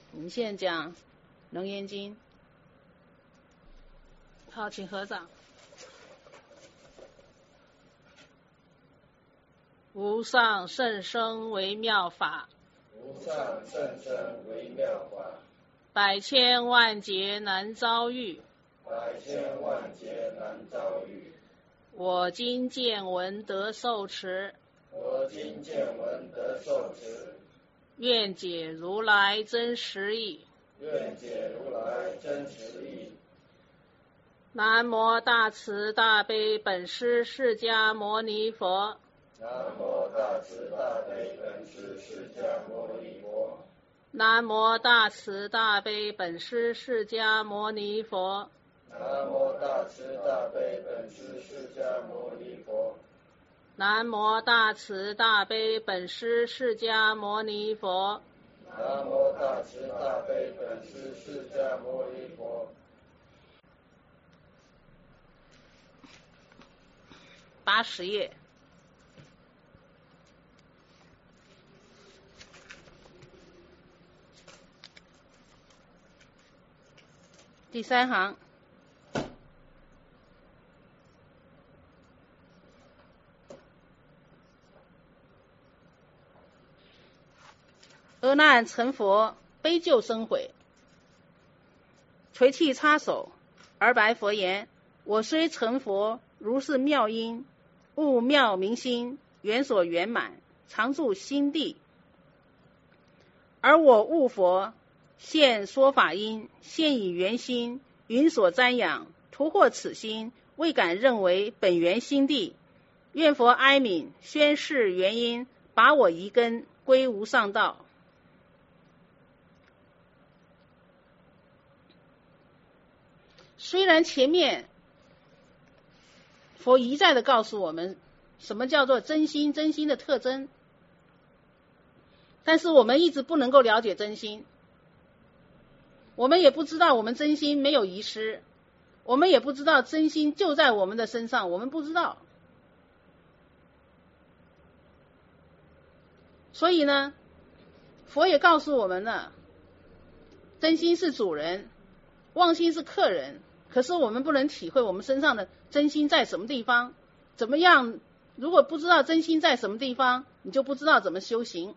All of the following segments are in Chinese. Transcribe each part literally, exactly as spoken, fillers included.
我们现在讲《楞严经》。好，请合掌。无上甚深微妙法， 无上甚深微妙法， 百千万劫难遭遇， 百千万劫难遭遇。 我今见闻得受持， 我今见闻得受持， 愿解如来真实义。 愿解如来真实义。 南无大慈大悲本师释迦牟尼佛。 南无大慈大悲本师释迦牟尼佛。 南无大慈大悲本师释迦牟尼佛。 南无大慈大悲本师释迦牟尼佛。 南无大慈大悲本师释迦牟尼佛。 南无大慈大悲本师释迦牟尼佛。 八十页。第三行。阿难成佛，悲救生悔，垂泣插手，而白佛言：我虽成佛，如是妙音，悟妙明心，圆所圆满，常住心地。而我悟佛，现说法音，现以圆心，云所瞻仰，图获此心，未敢认为本源心地。愿佛哀悯，宣示原因，把我遗根归无上道。虽然前面佛一再的告诉我们什么叫做真心，真心的特征，但是我们一直不能够了解真心，我们也不知道我们真心没有遗失，我们也不知道真心就在我们的身上，我们不知道。所以呢，佛也告诉我们了，真心是主人，妄心是客人。可是我们不能体会我们身上的真心在什么地方，怎么样？如果不知道真心在什么地方，你就不知道怎么修行。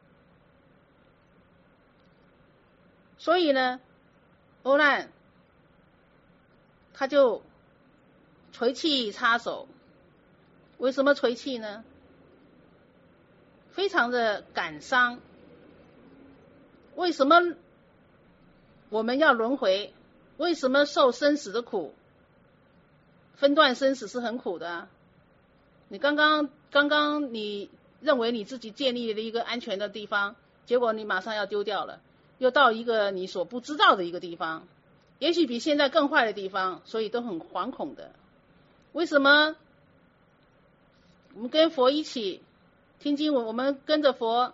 所以呢，阿难他就垂泣插手。为什么垂泣呢？非常的感伤。为什么我们要轮回？为什么受生死的苦？分段生死是很苦的啊。你刚刚刚刚你认为你自己建立了一个安全的地方，结果你马上要丢掉了，又到一个你所不知道的一个地方，也许比现在更坏的地方，所以都很惶恐的。为什么我们跟佛一起听经文，我们跟着佛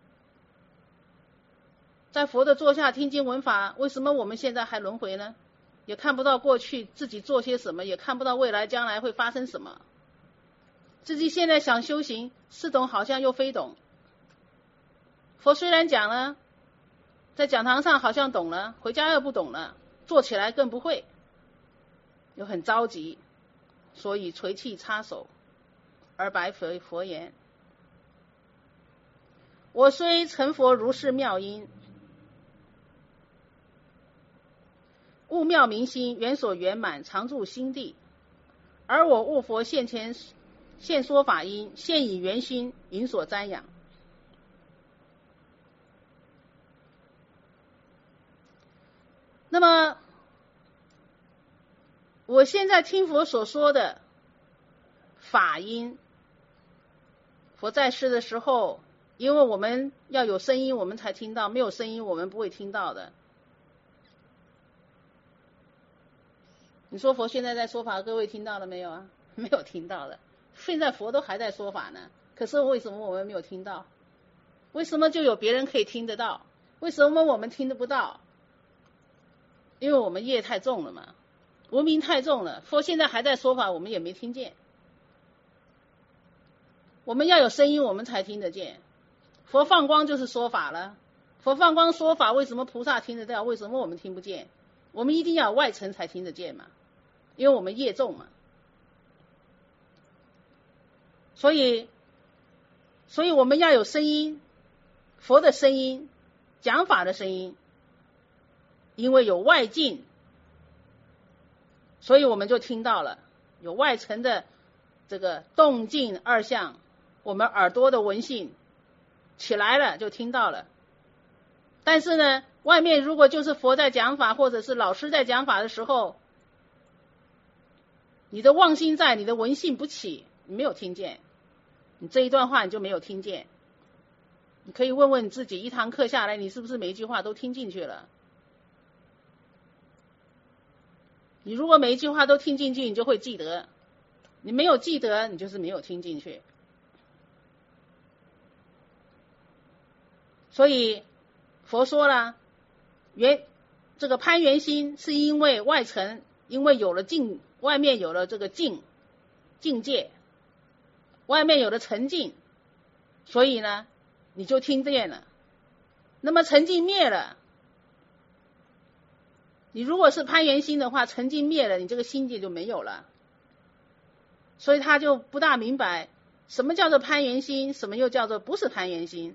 在佛的座下听经闻法，为什么我们现在还轮回呢？也看不到过去自己做些什么，也看不到未来将来会发生什么。自己现在想修行，似懂好像又非懂。佛虽然讲了，在讲堂上好像懂了，回家又不懂了，做起来更不会，又很着急，所以垂泣插手，而白佛佛言：我虽成佛，如是妙音，悟妙明心，圆所圆满，常住心地。而我悟佛现前现说法音，现以圆心，云所瞻仰。那么我现在听佛所说的法音，佛在世的时候，因为我们要有声音我们才听到，没有声音我们不会听到的。你说佛现在在说法，各位听到了没有啊？没有听到的。现在佛都还在说法呢，可是为什么我们没有听到？为什么就有别人可以听得到？为什么我们听得不到？因为我们业太重了嘛，无明太重了。佛现在还在说法，我们也没听见。我们要有声音我们才听得见。佛放光就是说法了， 佛放光说法，为什么菩萨听得到？为什么我们听不见？我们一定要有外层才听得见嘛，因为我们业重嘛。所以，所以我们要有声音，佛的声音，讲法的声音，因为有外境，所以我们就听到了有外层的这个动静二相，我们耳朵的闻性起来了就听到了。但是呢，外面如果就是佛在讲法，或者是老师在讲法的时候，你的妄心在，你的闻性不起，你没有听见，你这一段话你就没有听见。你可以问问你自己，一堂课下来，你是不是每一句话都听进去了？你如果每一句话都听进去，你就会记得；你没有记得，你就是没有听进去。所以佛说了，原这个攀缘心是因为外层，因为有了境，外面有了这个境境界，外面有了沉静，所以呢，你就听见了。那么沉静灭了，你如果是攀缘心的话，沉静灭了，你这个心界就没有了。所以他就不大明白什么叫做攀缘心，什么又叫做不是攀缘心。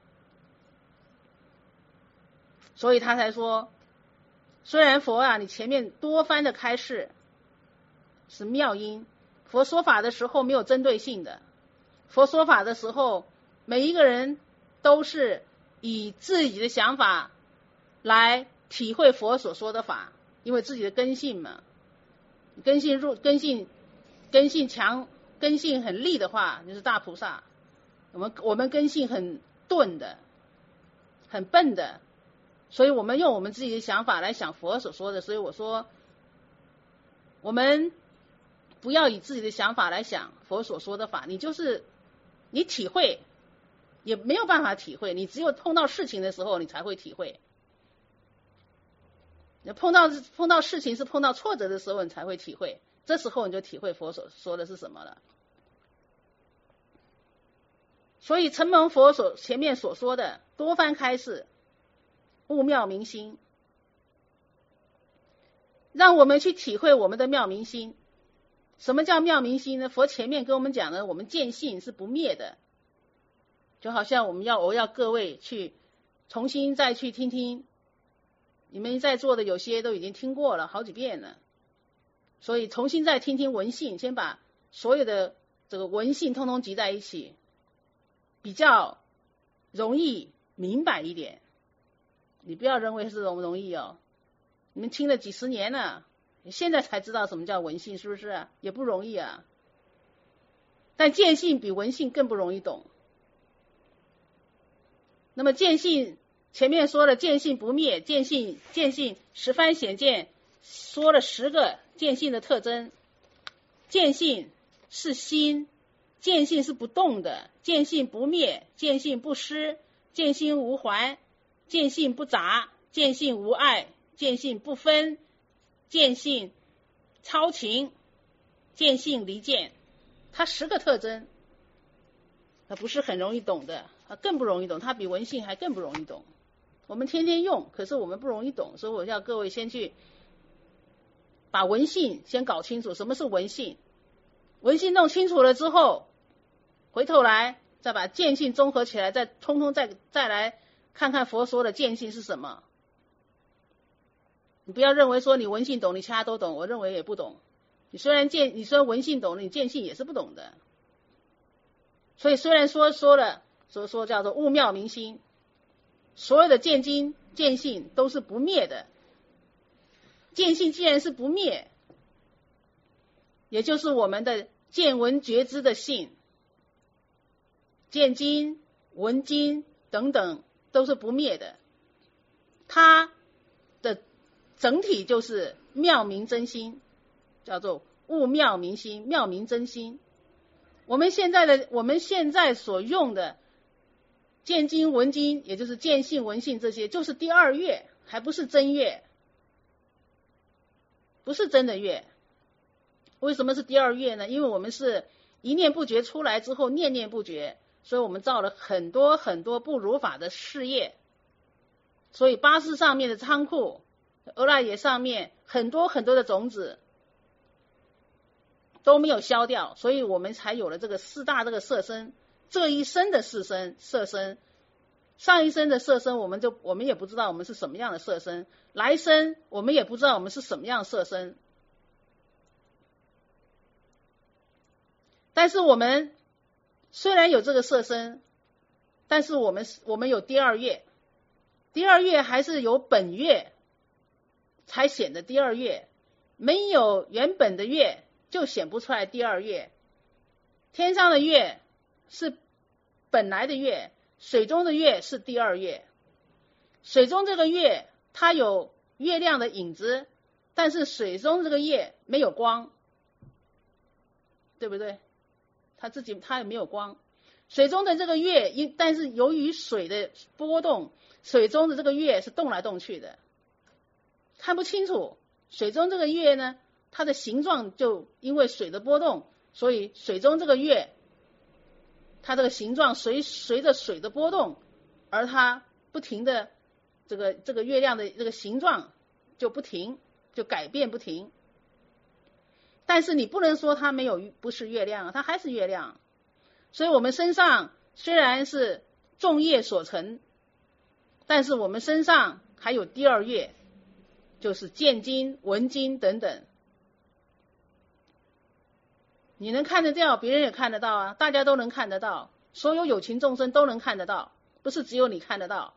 所以他才说，虽然佛啊，你前面多番的开示是妙音，佛说法的时候没有针对性的，佛说法的时候，每一个人都是以自己的想法来体会佛所说的法，因为自己的根性嘛，根性入根性根性强，根性很利的话，就是大菩萨。我们我们根性很钝的，很笨的。所以我们用我们自己的想法来想佛所说的，所以我说我们不要以自己的想法来想佛所说的法，你就是你体会也没有办法体会，你只有碰到事情的时候你才会体会，你碰到碰到事情是碰到挫折的时候你才会体会，这时候你就体会佛所说的是什么了。所以承蒙佛所前面所说的多番开示，悟妙明心，让我们去体会我们的妙明心。什么叫妙明心呢？佛前面跟我们讲的，我们见性是不灭的，就好像我们要我要各位去重新再去听听，你们在座的有些都已经听过了好几遍了，所以重新再听听闻性，先把所有的这个闻性通通集在一起，比较容易明白一点。你不要认为是容容易哦，你们听了几十年了，你现在才知道什么叫闻性，是不是啊？也不容易啊。但见性比闻性更不容易懂。那么见性前面说了见性不灭，见性见性十番显见，说了十个见性的特征。见性是心，见性是不动的，见性不灭，见性不失，见性无怀，见性不杂，见性无碍，见性不分，见性超情，见性离见。它十个特征，它不是很容易懂的，它更不容易懂，它比闻性还更不容易懂。我们天天用，可是我们不容易懂，所以我要各位先去把闻性先搞清楚，什么是闻性。闻性弄清楚了之后，回头来再把见性综合起来，再通通再再来看看佛说的见性是什么。你不要认为说你闻性懂，你其他都懂，我认为也不懂。你虽然见，你虽然闻性懂了，你见性也是不懂的。所以虽然说说了，所说叫做悟妙明心，所有的见经见性都是不灭的。见性既然是不灭，也就是我们的见闻觉知的性，见经闻经等等都是不灭的，它的整体就是妙明真心，叫做悟妙明心，妙明真心。我们现在的我们现在所用的见经闻经，也就是见性闻性，这些就是第二月，还不是真月，不是真的月。为什么是第二月呢？因为我们是一念不觉出来之后念念不觉，所以我们造了很多很多不如法的事业， 所以八识上面的仓库，阿赖耶上面很多很多的种子都没有消掉，所以我们才有了这个四大这个色身，这一生的四身色身，上一生的色身我们就我们也不知道我们是什么样的色身，来生我们也不知道我们是什么样的色身。但是我们虽然有这个色身，但是我们我们有第二月，第二月还是有本月才显得第二月，没有原本的月就显不出来第二月。天上的月是本来的月，水中的月是第二月。水中这个月它有月亮的影子，但是水中这个月没有光，对不对？它自己它也没有光。水中的这个月，因但是由于水的波动，水中的这个月是动来动去的，看不清楚。水中这个月呢，它的形状就因为水的波动，所以水中这个月，它这个形状随随着水的波动，而它不停的这个这个月亮的这个形状就不停，就改变不停。但是你不能说它没有不是月亮，它还是月亮。所以我们身上虽然是众业所成，但是我们身上还有第二业，就是见经、闻经等等。你能看得到，别人也看得到啊，大家都能看得到，所有有情众生都能看得到，不是只有你看得到。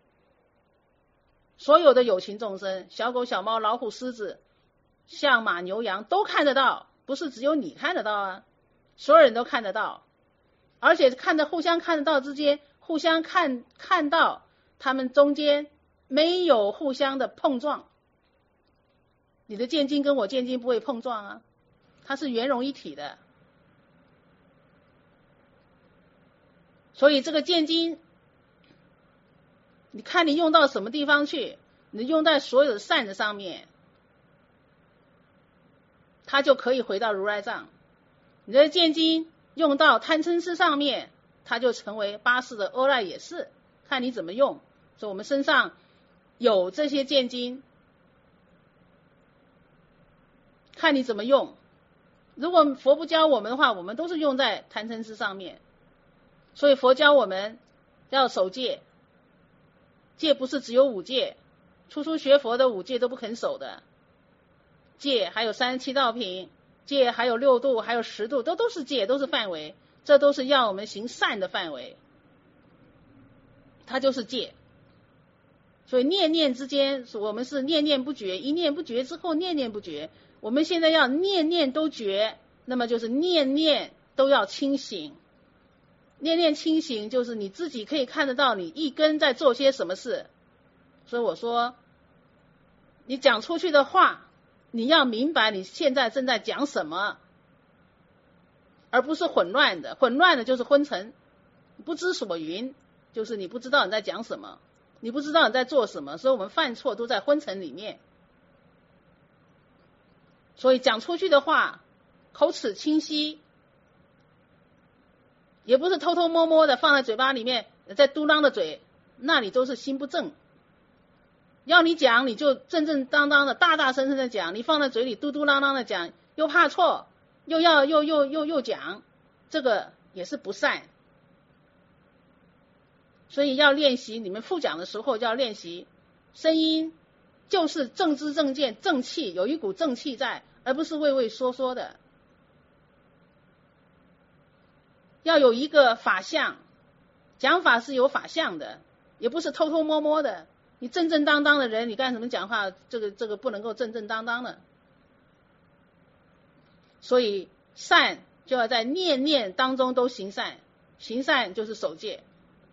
所有的有情众生，小狗、小猫、老虎、狮子、象、马、牛、羊都看得到，不是只有你看得到啊，所有人都看得到。而且看得互相看得到之间，互相看看到他们中间没有互相的碰撞。你的见经跟我见经不会碰撞啊，它是圆融一体的。所以这个见经，你看你用到什么地方去，你用在所有的善的上面，它就可以回到如来藏。你的见经用到贪嗔痴上面，它就成为八识的阿赖耶识，看你怎么用。所以我们身上有这些见经，看你怎么用。如果佛不教我们的话，我们都是用在贪嗔痴上面。所以佛教我们要守戒，戒不是只有五戒，初初学佛的五戒都不肯守的，戒还有三十七道品，戒还有六度，还有十度，都都是戒，都是范围，这都是要我们行善的范围，它就是戒。所以念念之间，我们是念念不绝，一念不绝之后念念不绝。我们现在要念念都绝，那么就是念念都要清醒。念念清醒就是你自己可以看得到你一根在做些什么事。所以我说，你讲出去的话，你要明白你现在正在讲什么，而不是混乱的。混乱的就是昏沉，不知所云，就是你不知道你在讲什么，你不知道你在做什么，所以我们犯错都在昏沉里面。所以讲出去的话，口齿清晰，也不是偷偷摸摸的放在嘴巴里面，在嘟囔的嘴，那里都是心不正。要你讲，你就正正当当的、大大声声的讲，你放在嘴里嘟嘟囔囔的讲，又怕错，又要又又又又讲，这个也是不善。所以要练习，你们复讲的时候就要练习，声音就是正知正见正气，有一股正气在，而不是畏畏缩缩的。要有一个法相，讲法是有法相的，也不是偷偷摸摸的。你正正当当的人，你干什么讲话？这个这个不能够正正当当的。所以善就要在念念当中都行善，行善就是守戒。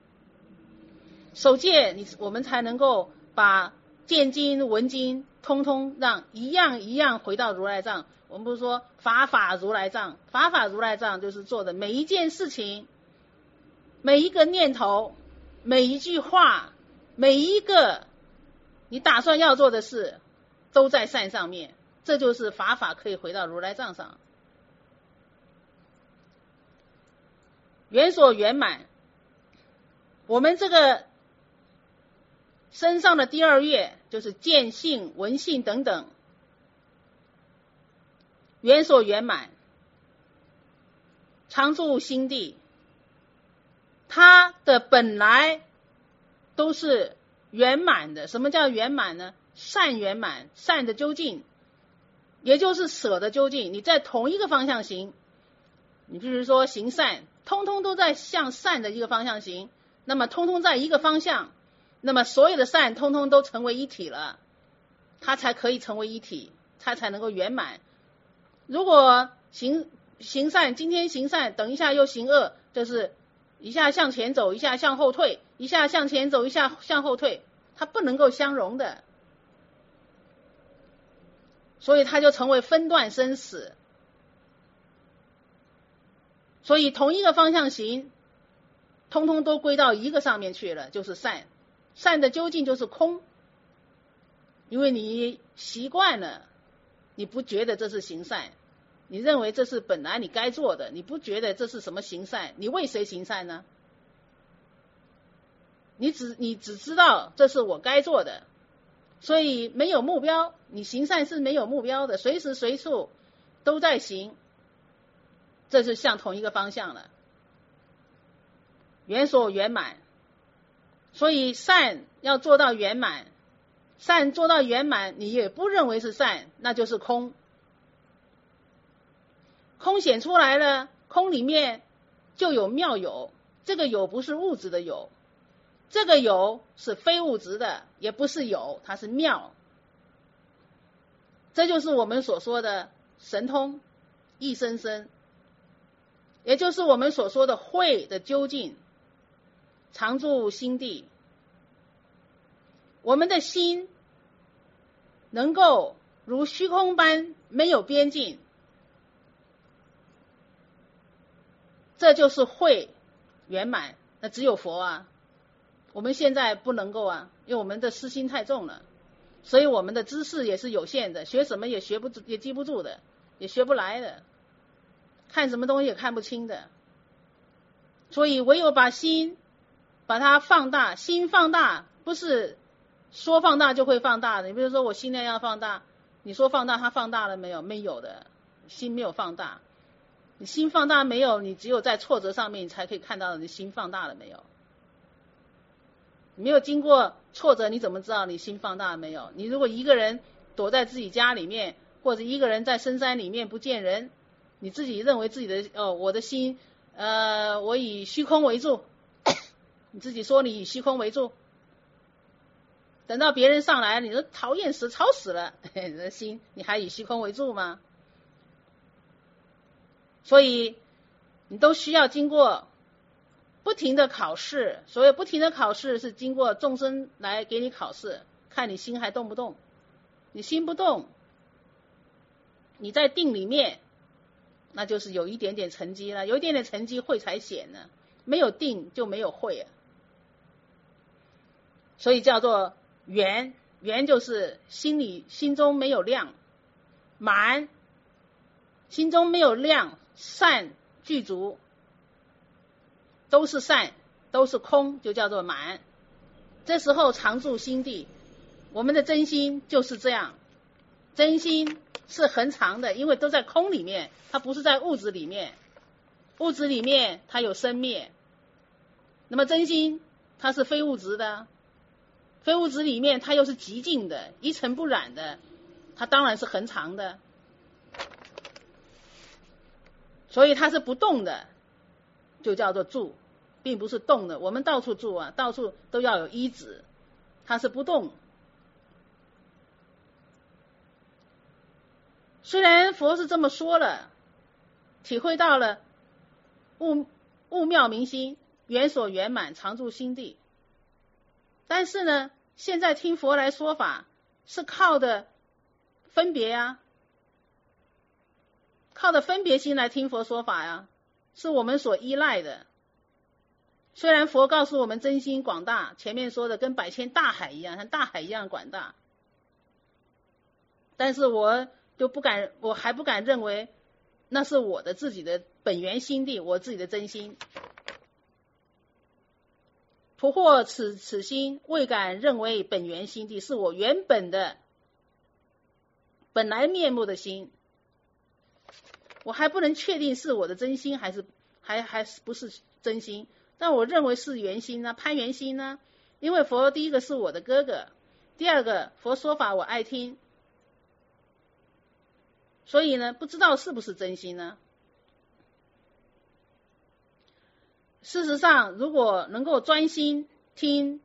守戒，你我们才能够把见经闻经通通让一样一样回到如来藏。我们不是说法法如来藏，法法如来藏就是做的每一件事情，每一个念头，每一句话，每一个你打算要做的事，都在善上面。这就是法法可以回到如来藏上，圆所圆满。我们这个身上的第二业就是见性、闻性等等，圆所圆满，常住心地，它的本来都是圆满的。什么叫圆满呢？善圆满，善的究竟，也就是舍的究竟。你在同一个方向行，你比如说行善，通通都在向善的一个方向行，那么通通在一个方向，那么所有的善通通都成为一体了，它才可以成为一体，它才能够圆满。如果行行善，今天行善，等一下又行恶，就是一下向前走，一下向后退，一下向前走，一下向后退，它不能够相容的，所以它就成为分段生死。所以同一个方向行，通通都归到一个上面去了，就是善。善的究竟就是空，因为你习惯了，你不觉得这是行善，你认为这是本来你该做的，你不觉得这是什么行善，你为谁行善呢？你只你只知道这是我该做的，所以没有目标，你行善是没有目标的，随时随处都在行，这是向同一个方向了，圆所圆满。所以善要做到圆满，善做到圆满，你也不认为是善，那就是空。空显出来了，空里面就有妙有，这个有不是物质的有，这个有是非物质的，也不是有，它是妙。这就是我们所说的神通一生生，也就是我们所说的慧的究竟，常住心地。我们的心能够如虚空般没有边境，这就是慧圆满。那只有佛啊，我们现在不能够啊，因为我们的私心太重了，所以我们的知识也是有限的，学什么也学不也记不住的，也学不来的，看什么东西也看不清的。所以唯有把心把它放大，心放大不是说放大就会放大的。你比如说我心量要放大，你说放大它放大了没有？没有的，心没有放大。你心放大没有，你只有在挫折上面你才可以看到你心放大了没有。你没有经过挫折，你怎么知道你心放大了没有？你如果一个人躲在自己家里面，或者一个人在深山里面不见人，你自己认为自己的哦，我的心呃，我以虚空为住，你自己说你以虚空为住，等到别人上来，你说讨厌死，吵死了，你的心你还以虚空为住吗？所以你都需要经过不停的考试，所谓不停的考试是经过众生来给你考试，看你心还动不动。你心不动，你在定里面，那就是有一点点成绩了，有一点点成绩慧才显呢，没有定就没有慧啊。所以叫做圆，圆就是心里心中没有量，满心中没有量，善具足，都是善都是空，就叫做满。这时候常住心地，我们的真心就是这样，真心是恒常的，因为都在空里面，它不是在物质里面，物质里面它有生灭，那么真心它是非物质的，非物质里面它又是极静的，一尘不染的，它当然是恒常的，所以它是不动的，就叫做住，并不是动的。我们到处住啊，到处都要有依止，它是不动。虽然佛是这么说了，体会到了悟悟妙明心，圆所圆满，常住心地，但是呢，现在听佛来说法是靠的分别啊，靠的分别心来听佛说法呀，是我们所依赖的。虽然佛告诉我们真心广大，前面说的跟百千大海一样，像大海一样广大，但是我就不敢，我还不敢认为那是我的自己的本源心地，我自己的真心。 不获此此心，未敢认为本源心地，是我原本的本来面目的心，我还不能确定是我的真心还是还还是不是真心，但我认为是原心呢、啊，攀缘心呢、啊。因为佛第一个是我的哥哥，第二个佛说法我爱听，所以呢，不知道是不是真心呢？事实上，如果能够专心听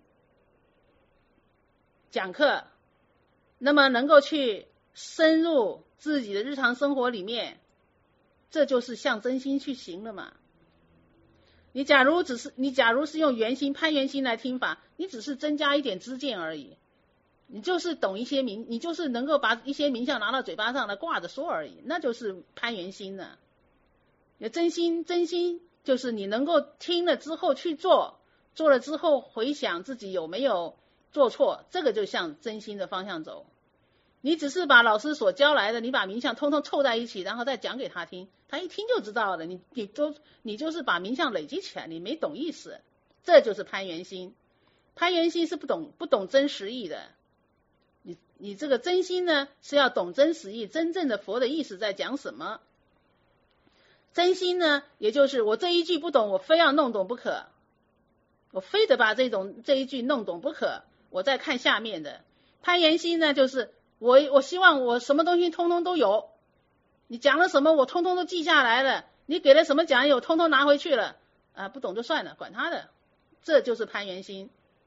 讲课，那么能够去深入自己的日常生活里面，这就是向真心去行了嘛。你假如只是你假如是用圆心攀缘心来听法，你只是增加一点知见而已，你就是懂一些名，你就是能够把一些名相拿到嘴巴上来挂着说而已，那就是攀缘心了。有真心，真心就是你能够听了之后去做，做了之后回想自己有没有做错，这个就向真心的方向走。你只是把老师所教来的，你把名相通通凑在一起，然后再讲给他听，他一听就知道了。你你都你就是把名相累积起来，你没懂意思，这就是攀缘心。攀缘心是不懂不懂真实意的。你你这个真心呢，是要懂真实意，真正的佛的意思在讲什么。真心呢，也就是我这一句不懂，我非要弄懂不可，我非得把这种这一句弄懂不可，我再看下面的。攀缘心呢，就是我我希望我什么东西通通都有，你讲了什么我通通都记下来了，你给了什么讲义我通通拿回去了，啊，不懂就算了，管他的，这就是攀缘心。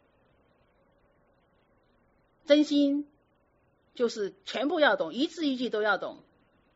真心就是全部要懂，一字一句都要懂。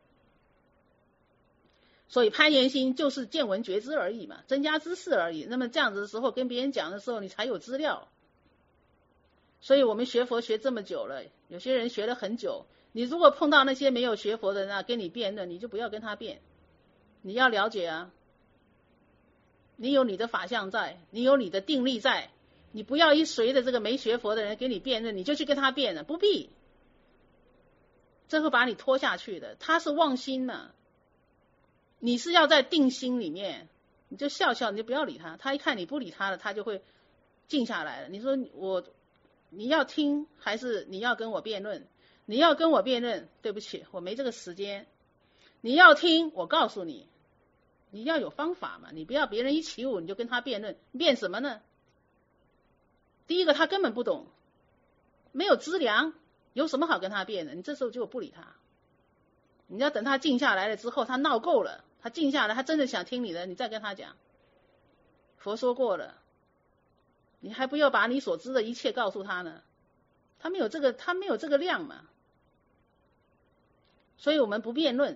所以攀缘心就是见闻觉知而已嘛，增加知识而已。那么这样子的时候跟别人讲的时候，你才有资料。所以我们学佛学这么久了，有些人学了很久，你如果碰到那些没有学佛的人啊，跟你辩论，你就不要跟他辩，你要了解啊，你有你的法相在，你有你的定力在，你不要一随着这个没学佛的人给你辩论，你就去跟他辩了，不必，这会把你拖下去的。他是妄心嘛、啊，你是要在定心里面，你就笑笑，你就不要理他，他一看你不理他了，他就会静下来了。你说我你要听还是你要跟我辩论？你要跟我辩论，对不起，我没这个时间。你要听，我告诉你，你要有方法嘛，你不要别人一起舞你就跟他辩论，辩什么呢？第一个他根本不懂，没有资粮，有什么好跟他辩的？你这时候就不理他，你要等他静下来了之后，他闹够了，他静下来，他真的想听你的，你再跟他讲。佛说过了，你还不要把你所知的一切告诉他呢，他没有这个，他没有这个量嘛。所以我们不辩论，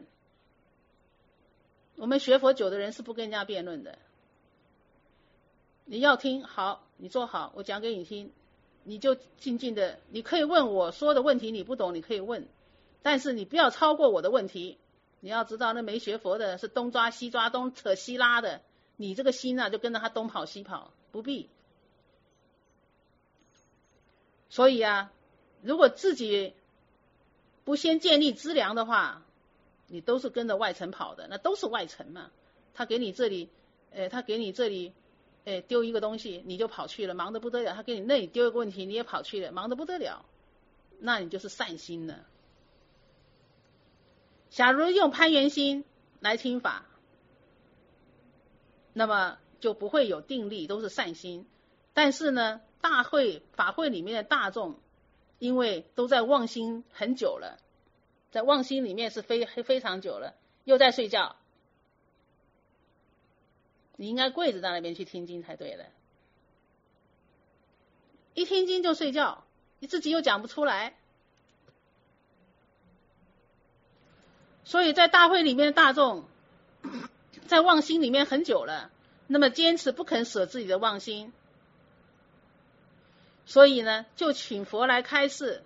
我们学佛久的人是不跟人家辩论的。你要听好，你坐好，我讲给你听，你就静静的，你可以问我说的问题，你不懂你可以问，但是你不要超过我的问题。你要知道那没学佛的是东抓西抓，东扯西拉的，你这个心啊就跟着他东跑西跑，不必。所以啊，如果自己不先建立资粮的话，你都是跟着外层跑的，那都是外层嘛。他给你这里，呃，他给你这里，呃，丢一个东西，你就跑去了，忙得不得了。他给你那里丢一个问题，你也跑去了，忙得不得了。那你就是善心了。假如用攀缘心来听法，那么就不会有定力，都是善心。但是呢，大会法会里面的大众，因为都在妄心很久了，在妄心里面是非非常久了，又在睡觉，你应该跪着在那边去听经才对的。一听经就睡觉，你自己又讲不出来。所以在大会里面的大众在妄心里面很久了，那么坚持不肯舍自己的妄心，所以呢就请佛来开示，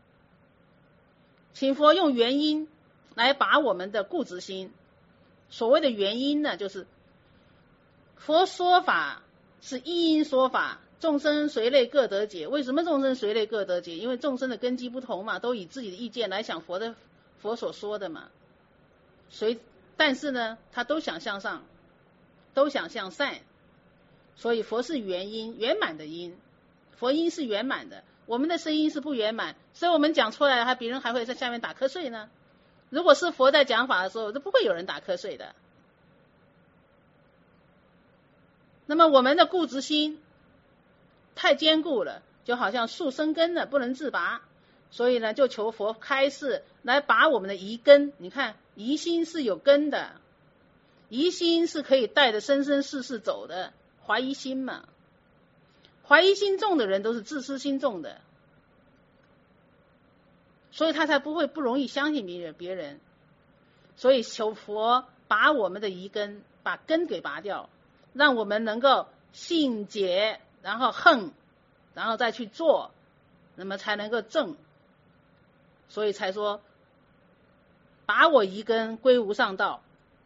请佛用原因来把我们的固执心。所谓的原因呢，就是佛说法是一因说法，众生随类各得解。为什么众生随类各得解？因为众生的根基不同嘛，都以自己的意见来想佛的佛所说的嘛。随但是呢，他都想向上，都想向善， 所以佛是圆音，圆满的音，佛音是圆满的，我们的声音是不圆满，所以我们讲出来还别人还会在下面打瞌睡呢。如果是佛在讲法的时候，都不会有人打瞌睡的。那么我们的固执心太坚固了，就好像树生根了，不能自拔，所以呢，就求佛开示来拔我们的疑根。你看，疑心是有根的，疑心是可以带着生生世世走的，怀疑心嘛，怀疑心重的人都是自私心重的，所以他才不会不容易相信别人别人。所以求佛把我们的疑根，把根给拔掉，让我们能够信解，然后恨，然后再去做，那么才能够正。所以才说拔我疑根，归无上道。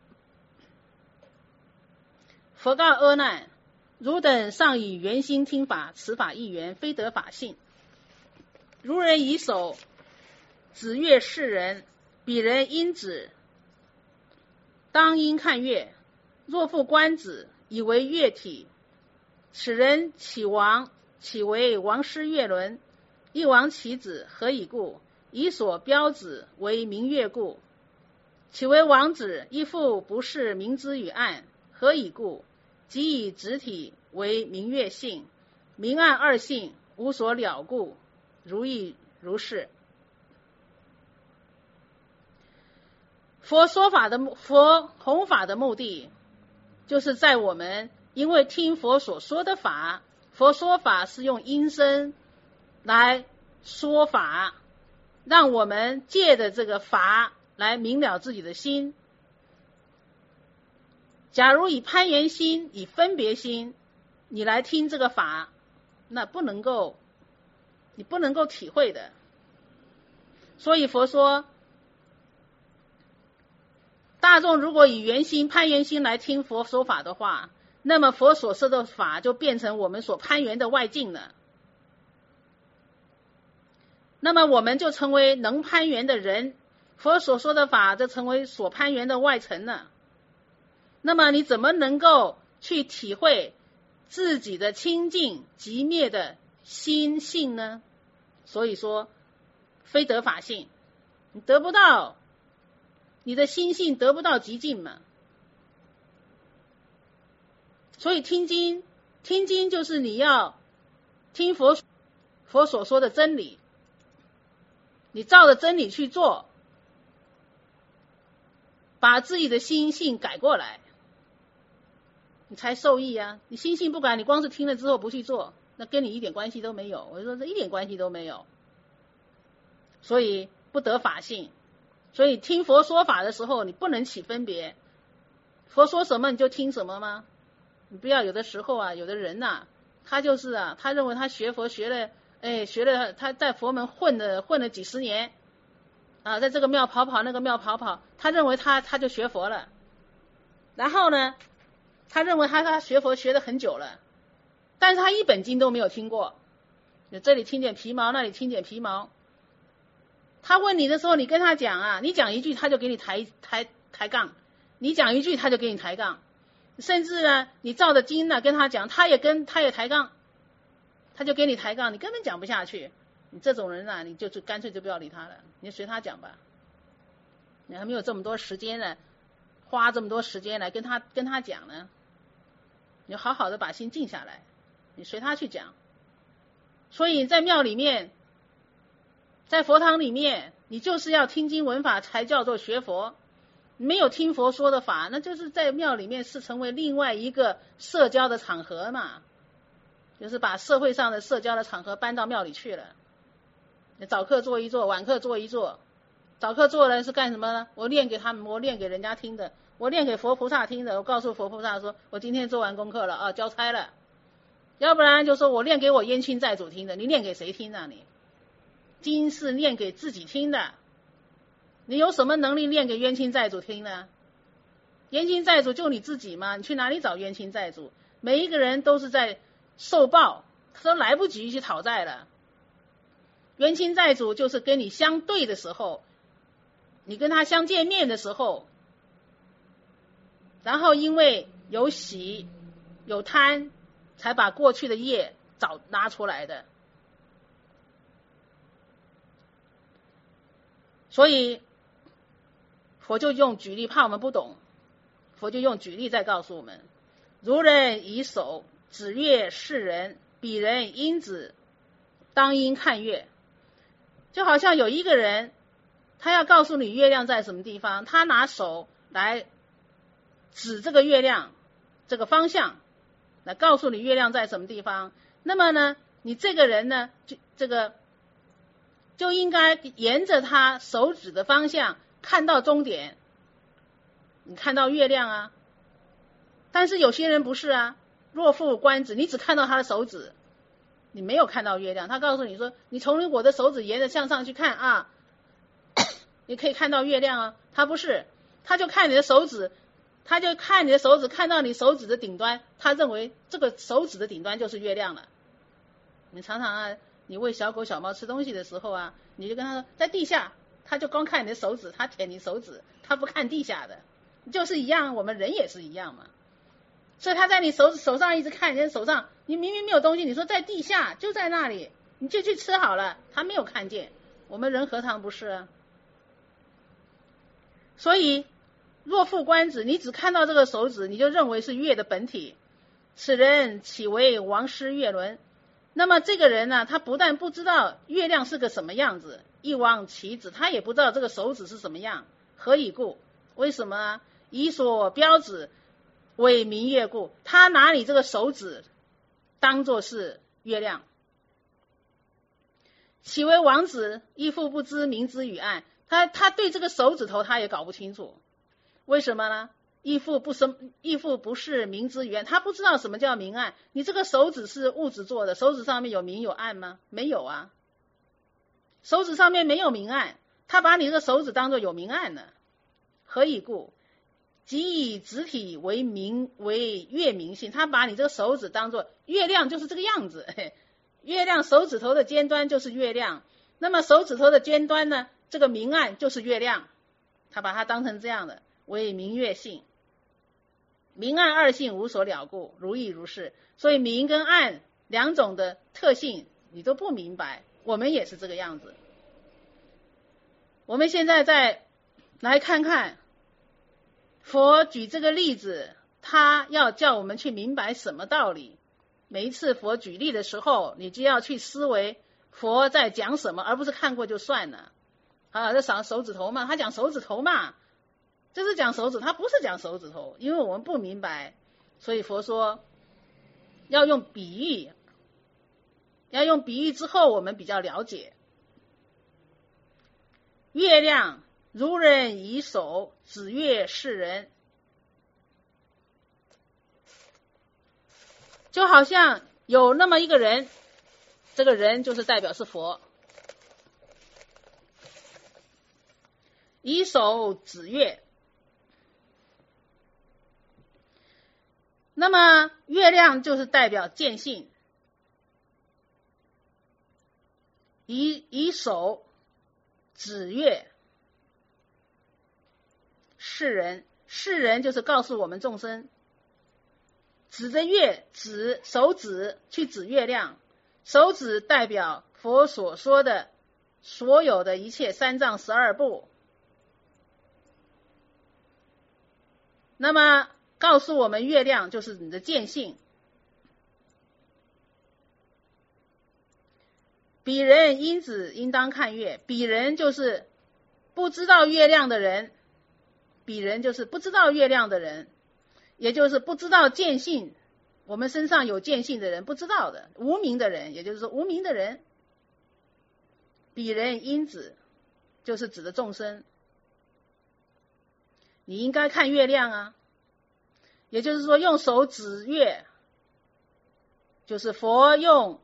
佛告阿难：汝等尚以圆心听法，此法亦圆，非得法性。如人以手指月示人，彼人因指，当应看月。若复观指，以为月体，此人岂王岂为王师月轮？一王其子，何以故？以所标指为明月故。岂为王指？一复不是明之与暗，何以故？即以指体为明月性，明暗二性无所了故，如意如是。佛说法的佛弘法的目的，就是在我们因为听佛所说的法，佛说法是用音声来说法，让我们借着这个法来明了自己的心。假如以攀缘心，以分别心，你来听这个法，那不能够，你不能够体会的。所以佛说，大众如果以缘心、攀缘心来听佛说法的话，那么佛所说的法就变成我们所攀缘的外境了。那么我们就成为能攀缘的人，佛所说的法就成为所攀缘的外层了。那么你怎么能够去体会自己的清净寂灭的心性呢？所以说，非得法性，你得不到，你的心性得不到极尽嘛。所以听经，听经就是你要听佛佛所说的真理，你照着真理去做，把自己的心性改过来，你才受益啊！你心性不改，你光是听了之后不去做，那跟你一点关系都没有。我就说这一点关系都没有，所以不得法性。所以听佛说法的时候，你不能起分别，佛说什么你就听什么吗？你不要有的时候啊，有的人呐、啊，他就是啊，他认为他学佛学了，哎，学了他在佛门混了混了几十年啊，在这个庙跑跑那个庙跑跑，他认为他他就学佛了，然后呢？他认为他他学佛学了很久了，但是他一本经都没有听过，这里听点皮毛，那里听点皮毛。他问你的时候，你跟他讲啊，你讲一句他就给你抬抬抬杠，你讲一句他就给你抬杠，甚至呢，你照着经呢跟他讲，他也跟他也抬杠，他就给你抬杠，你根本讲不下去。你这种人啊，你就就干脆就不要理他了，你随他讲吧。你还没有这么多时间呢，花这么多时间来跟他跟他讲呢。你好好的把心静下来，你随他去讲。所以在庙里面，在佛堂里面，你就是要听经闻法才叫做学佛。没有听佛说的法，那就是在庙里面是成为另外一个社交的场合嘛，就是把社会上的社交的场合搬到庙里去了。早课做一做，晚课做一做。早课做了是干什么呢？我练给他们，我练给人家听的，我练给佛菩萨听的。我告诉佛菩萨说，我今天做完功课了啊，交差了。要不然就说我练给我冤亲债主听的，你练给谁听啊？你经是练给自己听的，你有什么能力练给冤亲债主听呢？冤亲债主就你自己嘛，你去哪里找冤亲债主？每一个人都是在受报，他都来不及去讨债了。冤亲债主就是跟你相对的时候，你跟他相见面的时候，然后因为有喜有贪才把过去的业找拿出来的。所以佛就用举例，怕我们不懂，佛就用举例再告诉我们：如人以手指月示人，彼人因子当应看月。就好像有一个人，他要告诉你月亮在什么地方，他拿手来指这个月亮这个方向，来告诉你月亮在什么地方。那么呢，你这个人呢，就这个就应该沿着他手指的方向看到终点，你看到月亮啊。但是有些人不是啊，若复观指，你只看到他的手指，你没有看到月亮。他告诉你说，你从我的手指沿着向上去看啊，你可以看到月亮啊。他不是，他就看你的手指，他就看你的手指，看到你手指的顶端，他认为这个手指的顶端就是月亮了。你常常啊，你喂小狗小猫吃东西的时候啊，你就跟他说在地下，他就光看你的手指，他舔你手指，他不看地下的，就是一样，我们人也是一样嘛。所以他在你手手上一直看，你的手上你明明没有东西，你说在地下就在那里，你就去吃好了，他没有看见。我们人何尝不是啊？所以若复观指，你只看到这个手指，你就认为是月的本体，此人岂为王师月轮？那么这个人呢、啊，他不但不知道月亮是个什么样子，一望其指，他也不知道这个手指是什么样。何以故？为什么啊？以所标指为明月故，他拿你这个手指当作是月亮。岂为王子？亦复不知明之与暗。他他对这个手指头他也搞不清楚，为什么呢？亦复不生，亦复不是明之与暗，他不知道什么叫明暗。你这个手指是物质做的，手指上面有明有暗吗？没有啊，手指上面没有明暗，他把你这个手指当作有明暗呢。何以故？即以指体为明，为月明性，他把你这个手指当作月亮，就是这个样子。月亮手指头的尖端就是月亮，那么手指头的尖端呢，这个明暗就是月亮，他把它当成这样的，为明月性。明暗二性无所了故，如亦如是。所以明跟暗两种的特性你都不明白，我们也是这个样子。我们现在再来看看佛举这个例子，他要叫我们去明白什么道理。每一次佛举例的时候，你就要去思维佛在讲什么，而不是看过就算了。啊，这讲手指头嘛，他讲手指头嘛，这是讲手指，他不是讲手指头，因为我们不明白，所以佛说要用比喻，要用比喻之后我们比较了解。月亮如人以手指月示人，就好像有那么一个人，这个人就是代表是佛，以手指月。那么月亮就是代表见性，以以手指月示人，示人就是告诉我们众生，指着月，指手指去指月亮，手指代表佛所说的所有的一切三藏十二部。那么告诉我们月亮就是你的见性。彼人因子应当看月，彼人就是不知道月亮的人，彼人就是不知道月亮的人，也就是不知道见性，我们身上有见性的人，不知道的无明的人，也就是说无明的人。彼人因子就是指的众生，你应该看月亮啊，也就是说用手指月，就是佛用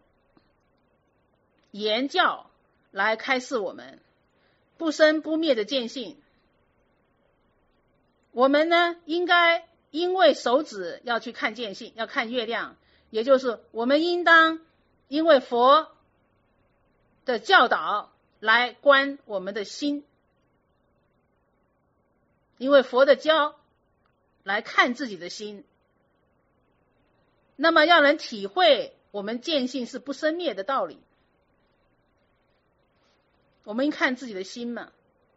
言教来开示我们不生不灭的见性。我们呢，应该因为手指要去看见性，要看月亮，也就是我们应当因为佛的教导来观我们的心，因为佛的教来看自己的心。 那么要能体会我们见性是不生灭的道理，我们看自己的心嘛，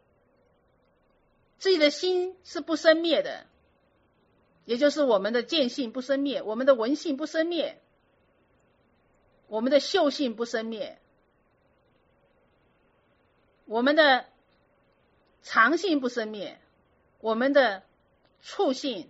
自己的心是不生灭的，也就是我们的见性不生灭，我们的闻性不生灭，我们的嗅性不生灭，我们的常性不生灭，我们的触性，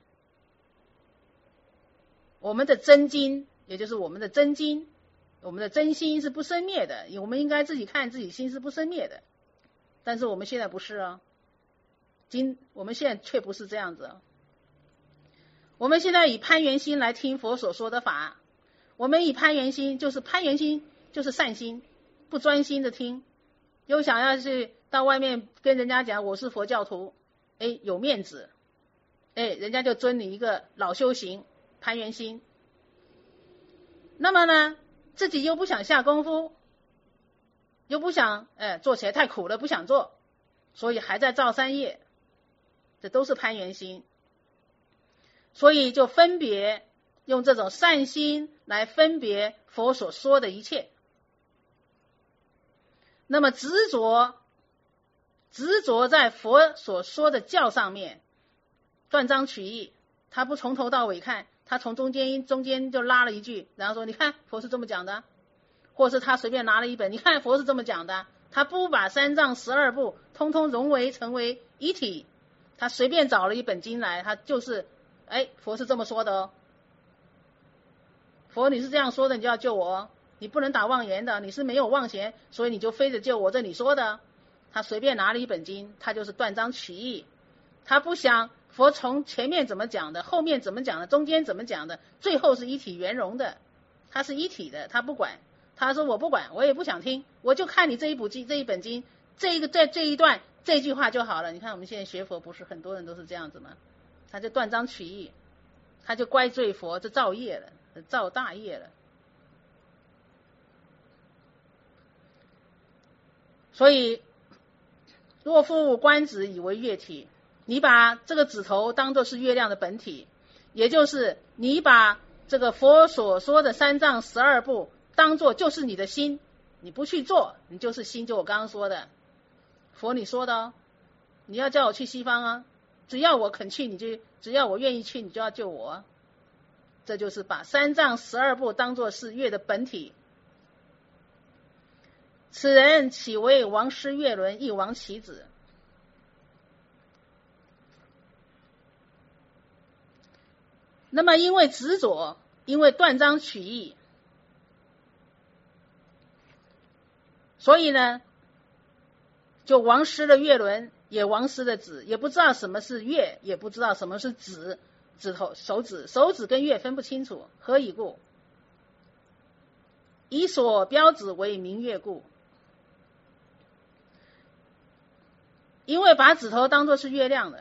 我们的真经，也就是我们的真经，我们的真心是不生灭的，我们应该自己看自己心是不生灭的，但是我们现在不是啊，今我们现在却不是这样子啊。我们现在以攀缘心来听佛所说的法，我们以攀缘心就是攀缘心就是善心，不专心的听，又想要去到外面跟人家讲我是佛教徒，哎，有面子，哎，人家就尊你一个老修行攀缘心。那么呢，自己又不想下功夫，又不想哎做起来太苦了不想做，所以还在造三业，这都是攀缘心。所以就分别用这种善心来分别佛所说的一切。那么执着执着在佛所说的教上面，断章取义，他不从头到尾看，他从中间中间就拉了一句，然后说你看佛是这么讲的，或是他随便拿了一本，你看佛是这么讲的，他不把三藏十二部通通融为成为一体，他随便找了一本经来，他就是哎，佛是这么说的哦，佛你是这样说的，你就要救我哦，你不能打妄言的，你是没有妄言，所以你就非得救我，这你说的。他随便拿了一本经，他就是断章取义，他不想佛从前面怎么讲的，后面怎么讲的，中间怎么讲的，最后是一体圆融的，他是一体的，他不管，他说我不管，我也不想听，我就看你这一部经，这一本经，这一个这这一段这句话就好了。你看我们现在学佛不是很多人都是这样子吗？他就断章取义，他就怪罪佛，这造业了，造大业了。所以若复观指以为月体，你把这个指头当作是月亮的本体，也就是你把这个佛所说的三藏十二部当作就是你的心，你不去做，你就是心，就我刚刚说的，佛你说的哦，你要叫我去西方啊，只要我肯去，你就只要我愿意去，你就要救我，这就是把三藏十二部当作是月的本体。此人岂为王师月轮，亦王其子。那么因为执着，因为断章取义，所以呢就王师了月轮，也王师了指，也不知道什么是月，也不知道什么是指，指头手指手指跟月分不清楚，何以故？以所标指为明月故。因为把指头当作是月亮的，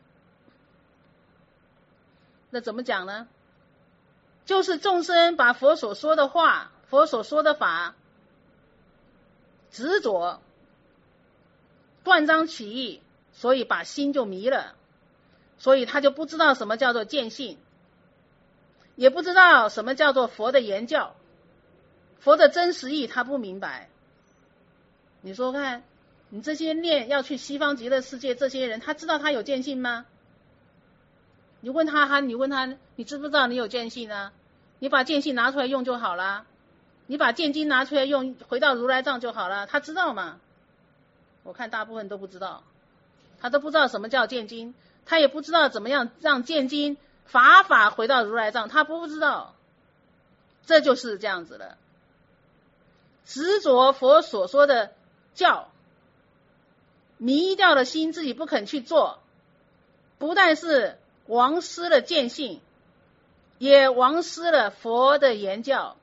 那怎么讲呢？就是众生把佛所说的话，佛所说的法执着断章取义，所以把心就迷了，所以他就不知道什么叫做见性，也不知道什么叫做佛的言教，佛的真实意他不明白。你说看，你这些念要去西方极乐世界，这些人他知道他有见性吗？你问他，他你问他，你知不知道你有见性呢？你把见性拿出来用就好了，你把见经拿出来用，回到如来藏就好了，他知道吗？我看大部分都不知道，他都不知道什么叫见经，他也不知道怎么样让见经法法回到如来藏，他不知道，这就是这样子的。执着佛所说的教，迷掉了心，自己不肯去做，不但是亡失了见性，也亡失了佛的言教。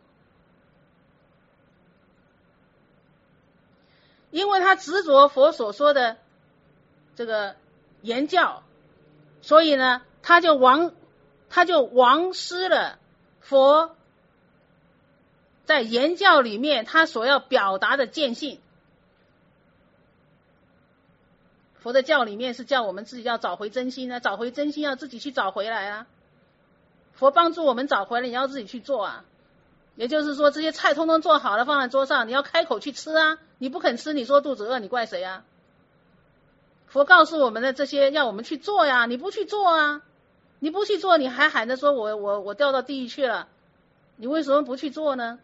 因为他执着佛所说的这个言教，所以呢他就亡他就亡失了佛在言教里面他所要表达的见性。佛的教里面是叫我们自己要找回真心啊，找回真心要自己去找回来啊。 佛帮助我们找回来，你要自己去做啊。也就是说，这些菜通通做好了放在桌上，你要开口去吃啊，你不肯吃，你说肚子饿，你怪谁啊？佛告诉我们的这些要我们去做呀，你不去做啊，你不去做，你还喊着说我我我掉到地狱去了，你为什么不去做呢？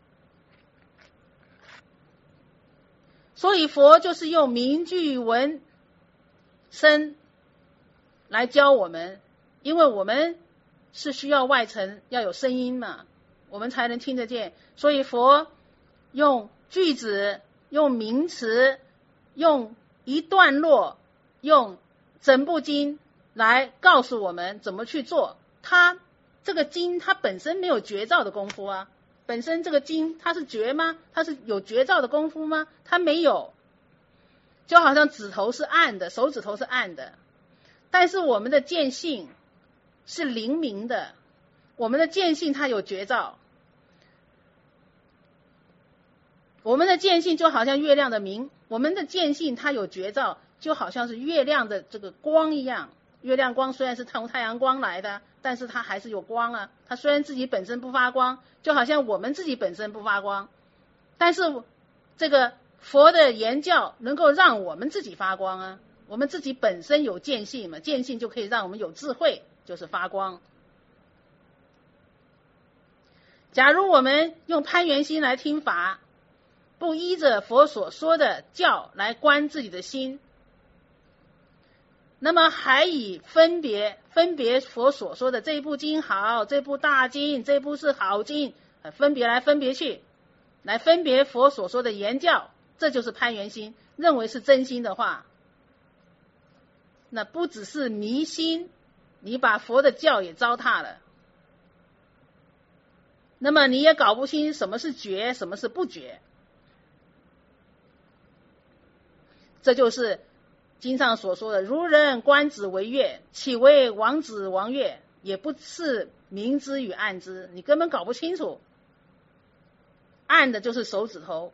所以佛就是用名句文声来教我们，因为我们是需要外层要有声音嘛，我们才能听得见，所以佛用句子，用名词，用一段落，用整部经来告诉我们怎么去做。它这个经它本身没有绝招的功夫啊，本身这个经它是绝吗？它是有绝招的功夫吗？它没有，就好像指头是暗的，手指头是暗的，但是我们的见性是灵明的，我们的见性它有绝招，我们的见性就好像月亮的明，我们的见性它有绝招，就好像是月亮的这个光一样。月亮光虽然是从太阳光来的，但是它还是有光啊，它虽然自己本身不发光，就好像我们自己本身不发光，但是这个佛的言教能够让我们自己发光啊，我们自己本身有见性嘛，见性就可以让我们有智慧，就是发光。假如我们用攀缘心来听法，不依着佛所说的教来观自己的心，那么还以分别分别佛所说的这部经好，这部大经，这部是好经，分别来分别去，来分别佛所说的言教，这就是攀缘心，认为是真心的话，那不只是迷心，你把佛的教也糟蹋了，那么你也搞不清什么是觉，什么是不觉。这就是经上所说的如人观子为月，岂为王子王月，也不是明知与暗知，你根本搞不清楚，暗的就是手指头，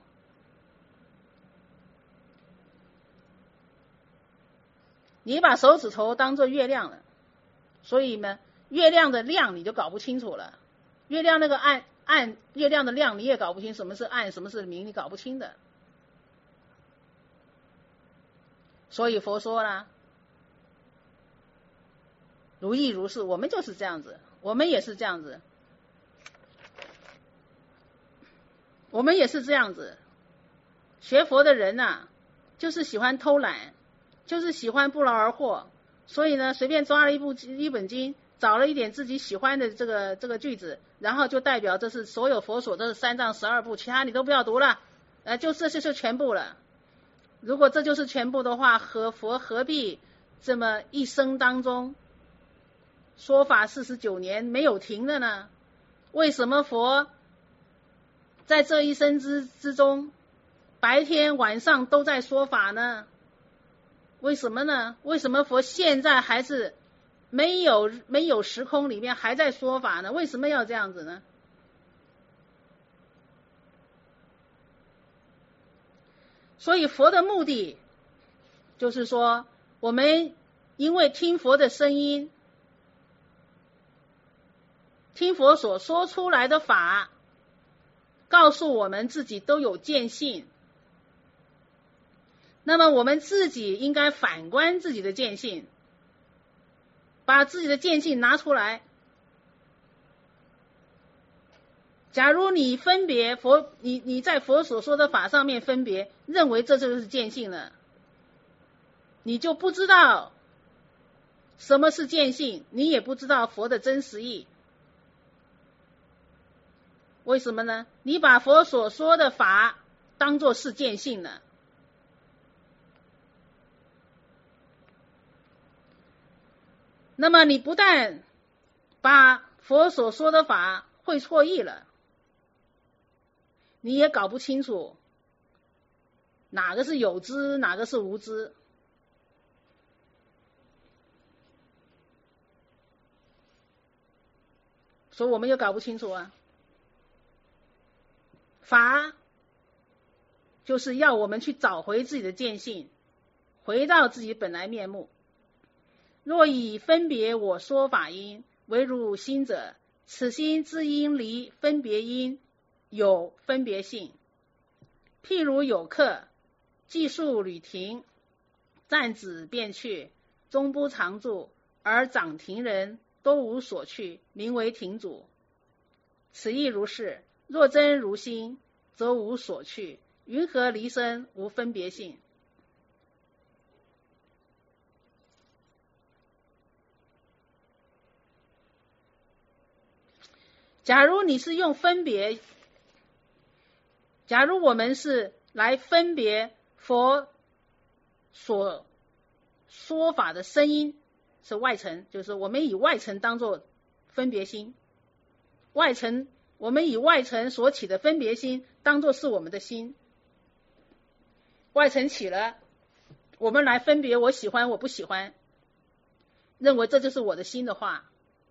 你把手指头当作月亮了，所以呢月亮的亮你就搞不清楚了，月亮那个暗暗月亮的亮你也搞不清什么是暗什么是明，你搞不清的。所以佛说了，如意如是，我们就是这样子，我们也是这样子，我们也是这样子。学佛的人啊，就是喜欢偷懒，就是喜欢不劳而获，所以呢，随便抓了一部一本经，找了一点自己喜欢的这个这个句子，然后就代表这是所有佛所，这是三藏十二部，其他你都不要读了，呃，就这就是全部了。如果这就是全部的话，何佛何必这么一生当中说法四十九年没有停的呢？为什么佛在这一生之之中，白天晚上都在说法呢？为什么呢？为什么佛现在还是没有没有时空里面还在说法呢？为什么要这样子呢？所以佛的目的就是说，我们因为听佛的声音，听佛所说出来的法，告诉我们自己都有见性，那么我们自己应该反观自己的见性，把自己的见性拿出来。假如你分别佛，你你在佛所说的法上面分别，认为这就是见性了，你就不知道什么是见性，你也不知道佛的真实意。为什么呢？你把佛所说的法当作是见性了。那么你不但把佛所说的法会错意了，你也搞不清楚哪个是有知，哪个是无知。所以我们又搞不清楚啊。法就是要我们去找回自己的见性，回到自己本来面目。若以分别我说法因，唯如心者， 此心之因离分别因有分别性。譬如有客，计数履停，暂止便去，终不常住，而掌停人都无所去，名为停阻。此亦如是，若真如心，则无所去，云何离生无分别性？假如你是用分别，假如我们是来分别佛所说法的声音是外层，就是我们以外层当作分别心，外层我们以外层所起的分别心当作是我们的心，外层起了，我们来分别我喜欢我不喜欢，认为这就是我的心的话，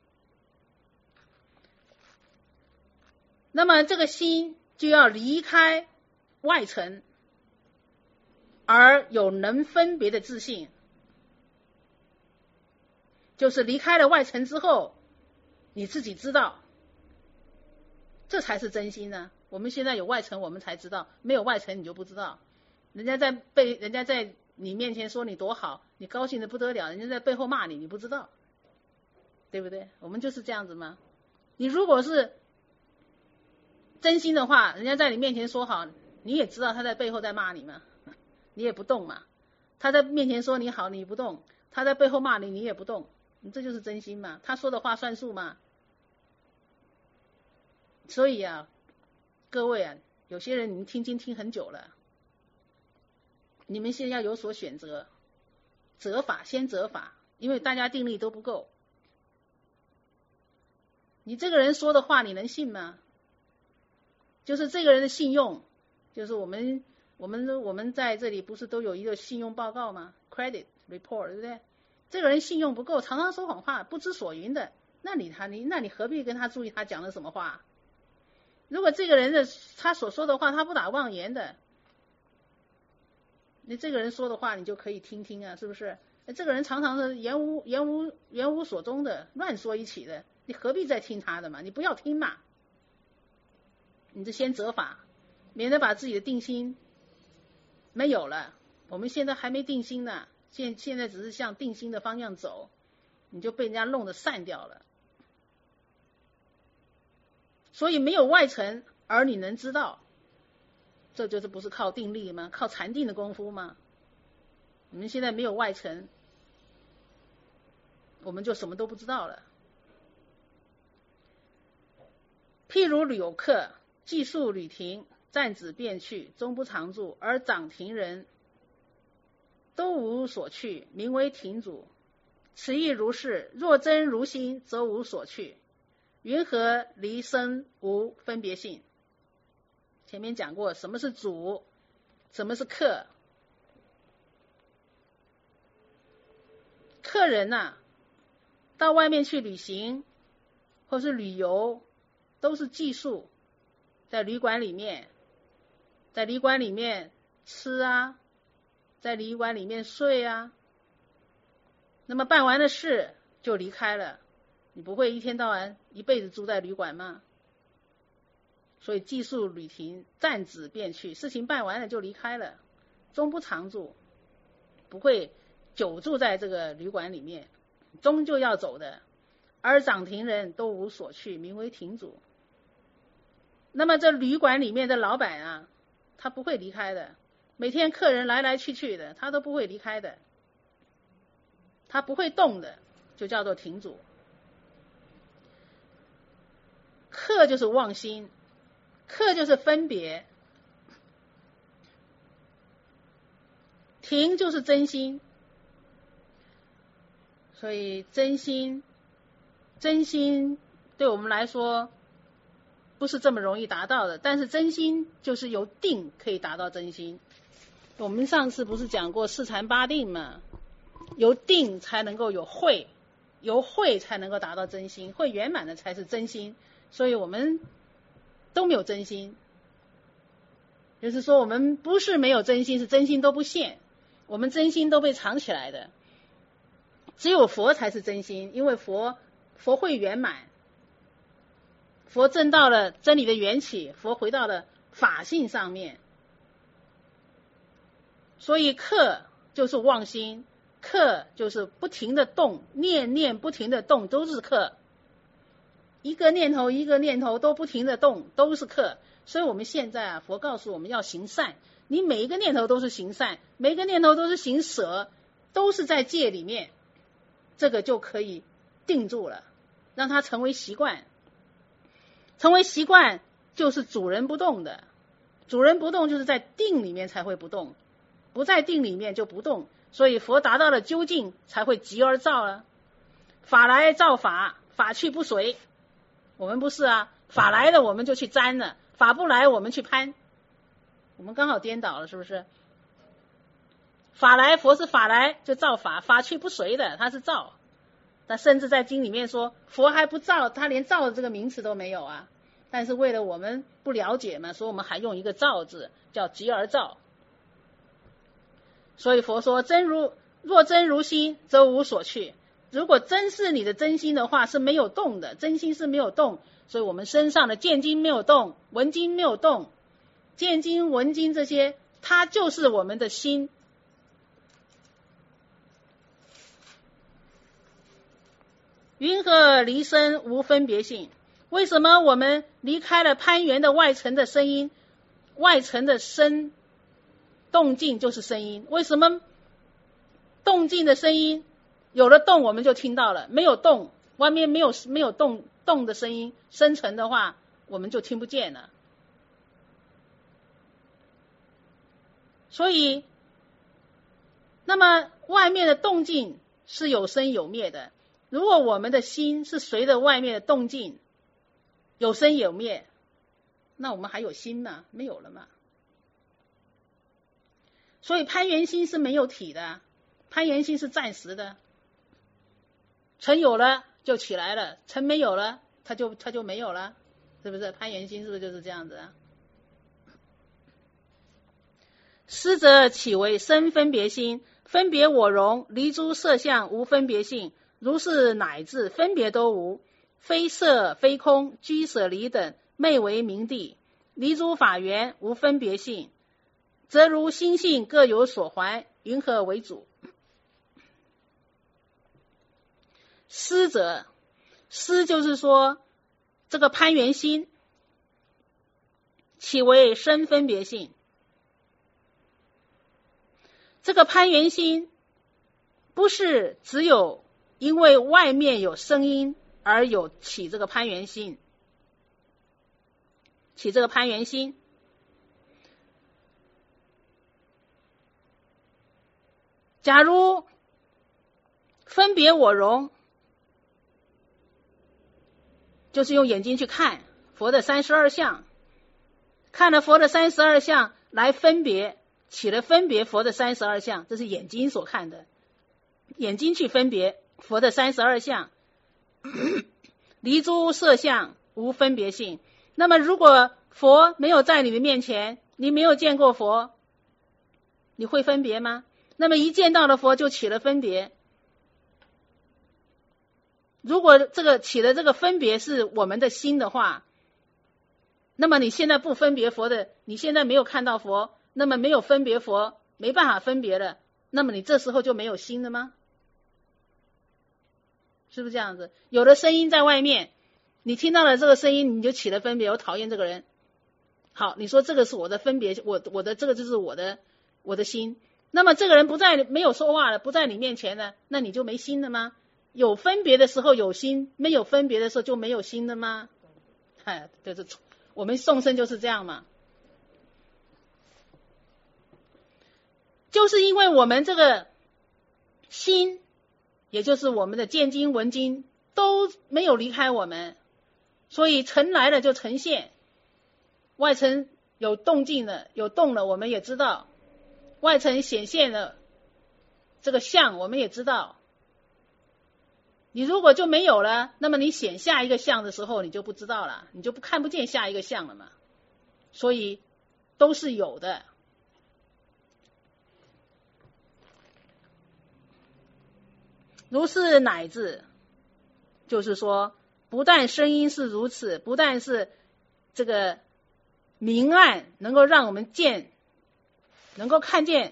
那么这个心就要离开外层，而有能分别的自信，就是离开了外层之后，你自己知道，这才是真心呢。我们现在有外层，我们才知道；没有外层，你就不知道。人家在背，人家在你面前说你多好，你高兴的不得了；人家在背后骂你，你不知道，对不对？我们就是这样子嘛。你如果是真心的话，人家在你面前说好，你也知道他在背后在骂你嘛，你也不动嘛。他在面前说你好，你不动；他在背后骂你，你也不动。你这就是真心嘛，他说的话算数嘛。所以啊，各位啊，有些人你们听经听很久了，你们现在要有所选择，择法先择法，因为大家定力都不够。你这个人说的话你能信吗？就是这个人的信用，就是我们我们我们在这里不是都有一个信用报告吗 ？Credit report， 对不对？这个人信用不够，常常说谎话，不知所云的，那你他你那你何必跟他注意他讲的什么话？如果这个人的他所说的话他不打妄言的，你这个人说的话你就可以听听啊，是不是？这个人常常是言无言无言无所终的，乱说一起的，你何必再听他的嘛？你不要听嘛。你就先择法，免得把自己的定心没有了。我们现在还没定心呢，现现在只是向定心的方向走，你就被人家弄得散掉了。所以没有外层，而你能知道，这就是不是靠定力吗？靠禅定的功夫吗？你们现在没有外层，我们就什么都不知道了。譬如有客，计数履停，暂止便去，终不常住，而掌停人都无所去，名为停阻。此亦如是，若真如心，则无所去，云何离生无分别性？前面讲过什么是主，什么是客。客人啊，到外面去旅行或是旅游，都是计数，在旅馆里面，在旅馆里面吃啊，在旅馆里面睡啊，那么办完的事就离开了，你不会一天到晚一辈子住在旅馆吗？所以计数履停，暂止便去，事情办完了就离开了，终不常住，不会久住在这个旅馆里面，终究要走的。而掌停人都无所去，名为停阻。那么这旅馆里面的老板啊，他不会离开的，每天客人来来去去的，他都不会离开的，他不会动的，就叫做停阻。客就是妄心，客就是分别，停就是真心。所以真心真心对我们来说不是这么容易达到的，但是真心就是由定可以达到真心。我们上次不是讲过四禅八定嘛，由定才能够有慧，由慧才能够达到真心，慧圆满的才是真心。所以我们都没有真心，就是说我们不是没有真心，是真心都不现，我们真心都被藏起来的。只有佛才是真心，因为佛佛慧圆满， 佛证到了真理的缘起，佛回到了法性上面。所以客就是妄心，客就是不停的动，念念不停的动都是客，一个念头一个念头都不停的动都是客。所以我们现在啊，佛告诉我们要行善，你每一个念头都是行善，每一个念头都是行舍，都是在戒里面，这个就可以定住了，让它成为习惯。成为习惯就是主人不动的，主人不动就是在定里面才会不动，不在定里面就不动。所以佛达到了究竟才会急而造了，法来造法，法去不随。我们不是啊，法来了我们就去沾了，法不来我们去攀，我们刚好颠倒了，是不是？法来，佛是法来就造法，法去不随的，他是造。他甚至在经里面说，佛还不造，他连造的这个名词都没有啊。但是为了我们不了解嘛，所以我们还用一个造字，叫急而造。所以佛说，真如若真如心，则无所去。如果真是你的真心的话，是没有动的，真心是没有动。所以我们身上的见经没有动，闻经没有动，见经闻经这些，它就是我们的心。云何离身无分别性？为什么我们离开了攀缘的外层的声音，外层的声动静就是声音？为什么动静的声音有了动我们就听到了，没有动，外面没有没有动动的声音，深层的话我们就听不见了。所以那么外面的动静是有生有灭的，如果我们的心是随着外面的动静有生有灭，那我们还有心吗？没有了嘛。所以攀缘心是没有体的，攀缘心是暂时的，尘有了就起来了，尘没有了它就它就没有了，是不是？攀缘心是不是就是这样子啊？师者岂为生分别心？分别我容，离诸色相无分别性，如是乃至分别都无，非色非空，居舍离等，昧为明地，离诸法缘无分别性，则如心性各有所怀，云何为主？师者，师就是说这个攀缘心岂为生分别性？这个攀缘心不是只有因为外面有声音而有起这个攀缘心，起这个攀缘心。假如分别我容，就是用眼睛去看佛的三十二相，看了佛的三十二相来分别，起了分别佛的三十二相，这是眼睛所看的，眼睛去分别佛的三十二相，离诸色相无分别性。那么如果佛没有在你的面前，你没有见过佛，你会分别吗？那么一见到了佛就起了分别。如果这个起了这个分别是我们的心的话，那么你现在不分别佛的，你现在没有看到佛，那么没有分别佛，没办法分别了，那么你这时候就没有心了吗？是不是这样子？有的声音在外面，你听到了这个声音你就起了分别，我讨厌这个人。好，你说这个是我的分别，我我的这个就是我的我的心。那么这个人不在，没有说话了，不在你面前了，那你就没心了吗？有分别的时候有心，没有分别的时候就没有心了吗？哎，就是我们众生就是这样嘛。就是因为我们这个心，也就是我们的见经闻经都没有离开我们，所以尘来了就呈现，外层有动静了，有动了我们也知道，外层显现了这个相我们也知道。你如果就没有了，那么你显下一个相的时候你就不知道了，你就不看不见下一个相了嘛。所以都是有的。如是乃至，就是说不但声音是如此，不但是这个明暗能够让我们见，能够看见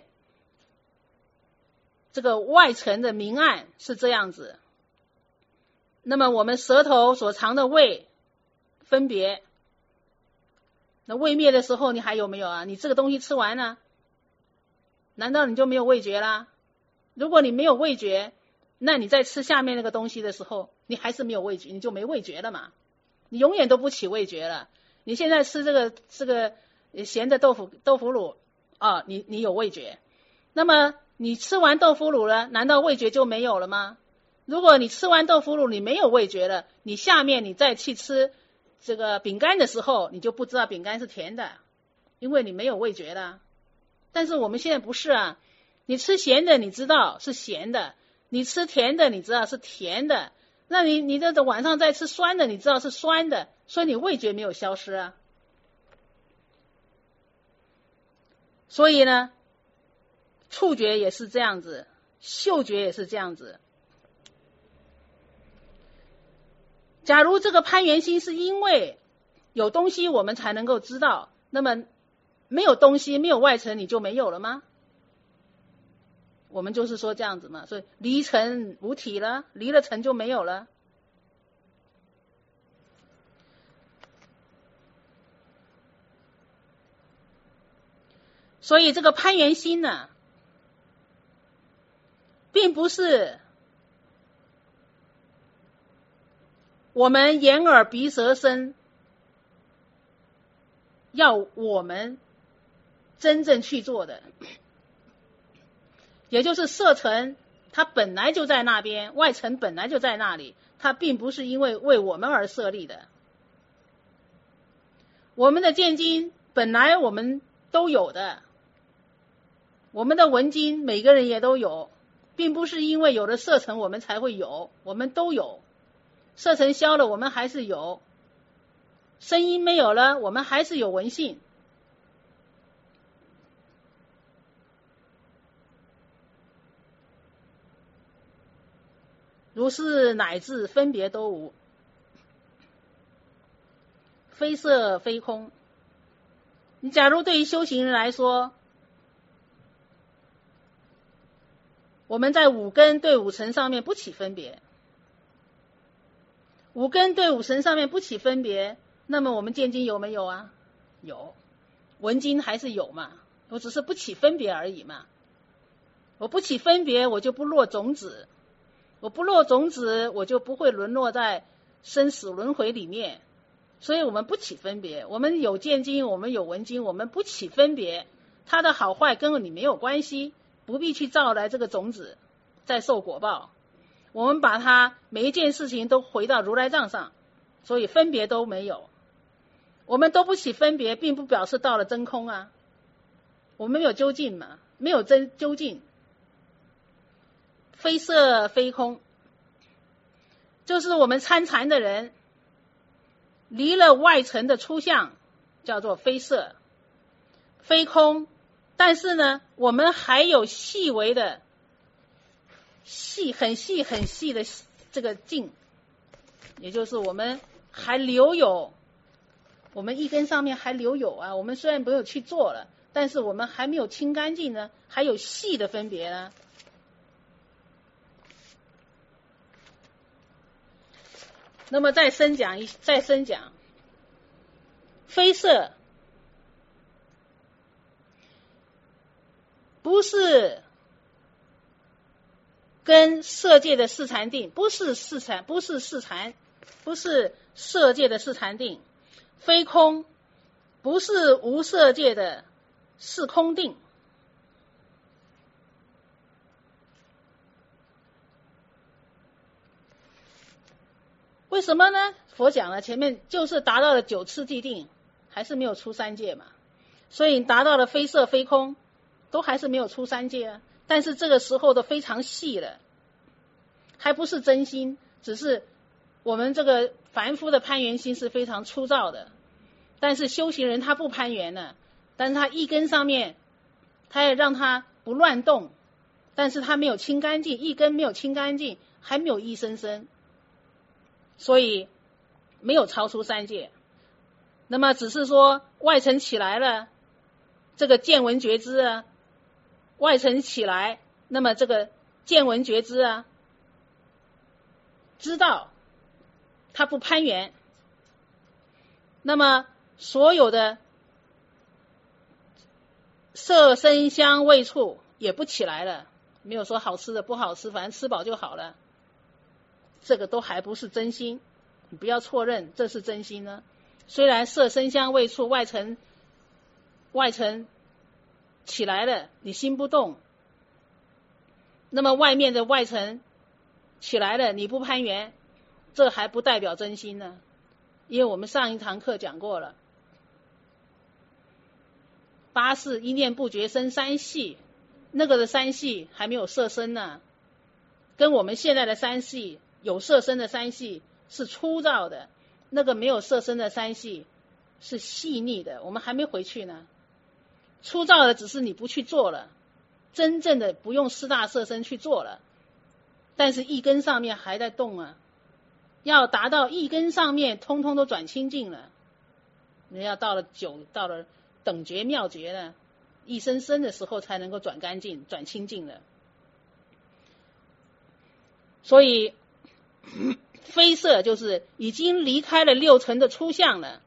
这个外层的明暗是这样子。那么我们舌头所藏的味分别，那味灭的时候你还有没有啊？你这个东西吃完了，难道你就没有味觉啦？如果你没有味觉，那你在吃下面那个东西的时候，你还是没有味觉，你就没味觉了嘛，你永远都不起味觉了。你现在吃这个这个咸的豆腐豆腐乳啊，你你有味觉，那么你吃完豆腐乳了，难道味觉就没有了吗？如果你吃完豆腐乳你没有味觉了，你下面你再去吃这个饼干的时候，你就不知道饼干是甜的，因为你没有味觉了。但是我们现在不是啊，你吃咸的你知道是咸的，你吃甜的你知道是甜的，那你你这晚上再吃酸的你知道是酸的，所以你味觉没有消失啊。所以呢，触觉也是这样子，嗅觉也是这样子。假如这个攀缘心是因为有东西我们才能够知道，那么没有东西没有外层你就没有了吗？我们就是说这样子嘛，所以离尘无体了，离了尘就没有了。所以这个攀缘心呢，并不是我们眼耳鼻舌身要我们真正去做的，也就是色尘它本来就在那边，外尘本来就在那里，它并不是因为为我们而设立的。我们的见经本来我们都有的，我们的闻经每个人也都有，并不是因为有了色尘我们才会有，我们都有。色尘消了我们还是有，声音没有了我们还是有闻性。如是乃至分别都无，非色非空。你假如对于修行人来说，我们在五根对五尘上面不起分别，五根对五尘上面不起分别，那么我们见经有没有啊？有，闻经还是有嘛，我只是不起分别而已嘛。我不起分别，我就不落种子，我不落种子，我就不会沦落在生死轮回里面。所以我们不起分别，我们有见经，我们有闻经，我们不起分别，它的好坏跟你没有关系，不必去造来这个种子再受果报。我们把它每一件事情都回到如来藏上，所以分别都没有。我们都不起分别，并不表示到了真空啊，我们没有究竟嘛，没有真究竟。非色非空，就是我们参禅的人离了外层的出相，叫做非色非空，但是呢我们还有细微的细很细很细的这个境，也就是我们还留有，我们一根上面还留有啊，我们虽然没有去做了，但是我们还没有清干净呢，还有细的分别呢。那么再深讲一再深讲，非色不是跟色界的四禅定，不是四禅，不是四禅，不是色界的四禅定，非空不是无色界的四空定。为什么呢？佛讲了前面就是达到了九次地定，还是没有出三界嘛，所以达到了非色非空，都还是没有出三界啊。但是这个时候都非常细了，还不是真心，只是我们这个凡夫的攀缘心是非常粗糙的。但是修行人他不攀缘了，但是他一根上面他也让他不乱动，但是他没有清干净，一根没有清干净，还没有一生生。所以没有超出三界。那么只是说外层起来了，这个见闻觉知啊，外层起来，那么这个见闻觉知啊，知道它不攀缘，那么所有的色声香味触也不起来了，没有说好吃的不好吃，反正吃饱就好了，这个都还不是真心，你不要错认这是真心呢。虽然色声香味触外层外层起来了，你心不动，那么外面的外层起来了，你不攀缘，这还不代表真心呢。因为我们上一堂课讲过了，八识一念不觉生三系，那个的三系还没有色身呢，跟我们现在的三系有色身的三系是粗糙的，那个没有色身的三系是细腻的，我们还没回去呢。粗糙的只是你不去做了，真正的不用四大色身去做了，但是一根上面还在动啊，要达到一根上面通通都转清净了，你要到了九到了等觉妙觉呢，一生生的时候才能够转干净转清净的。所以非色就是已经离开了六尘的初相了，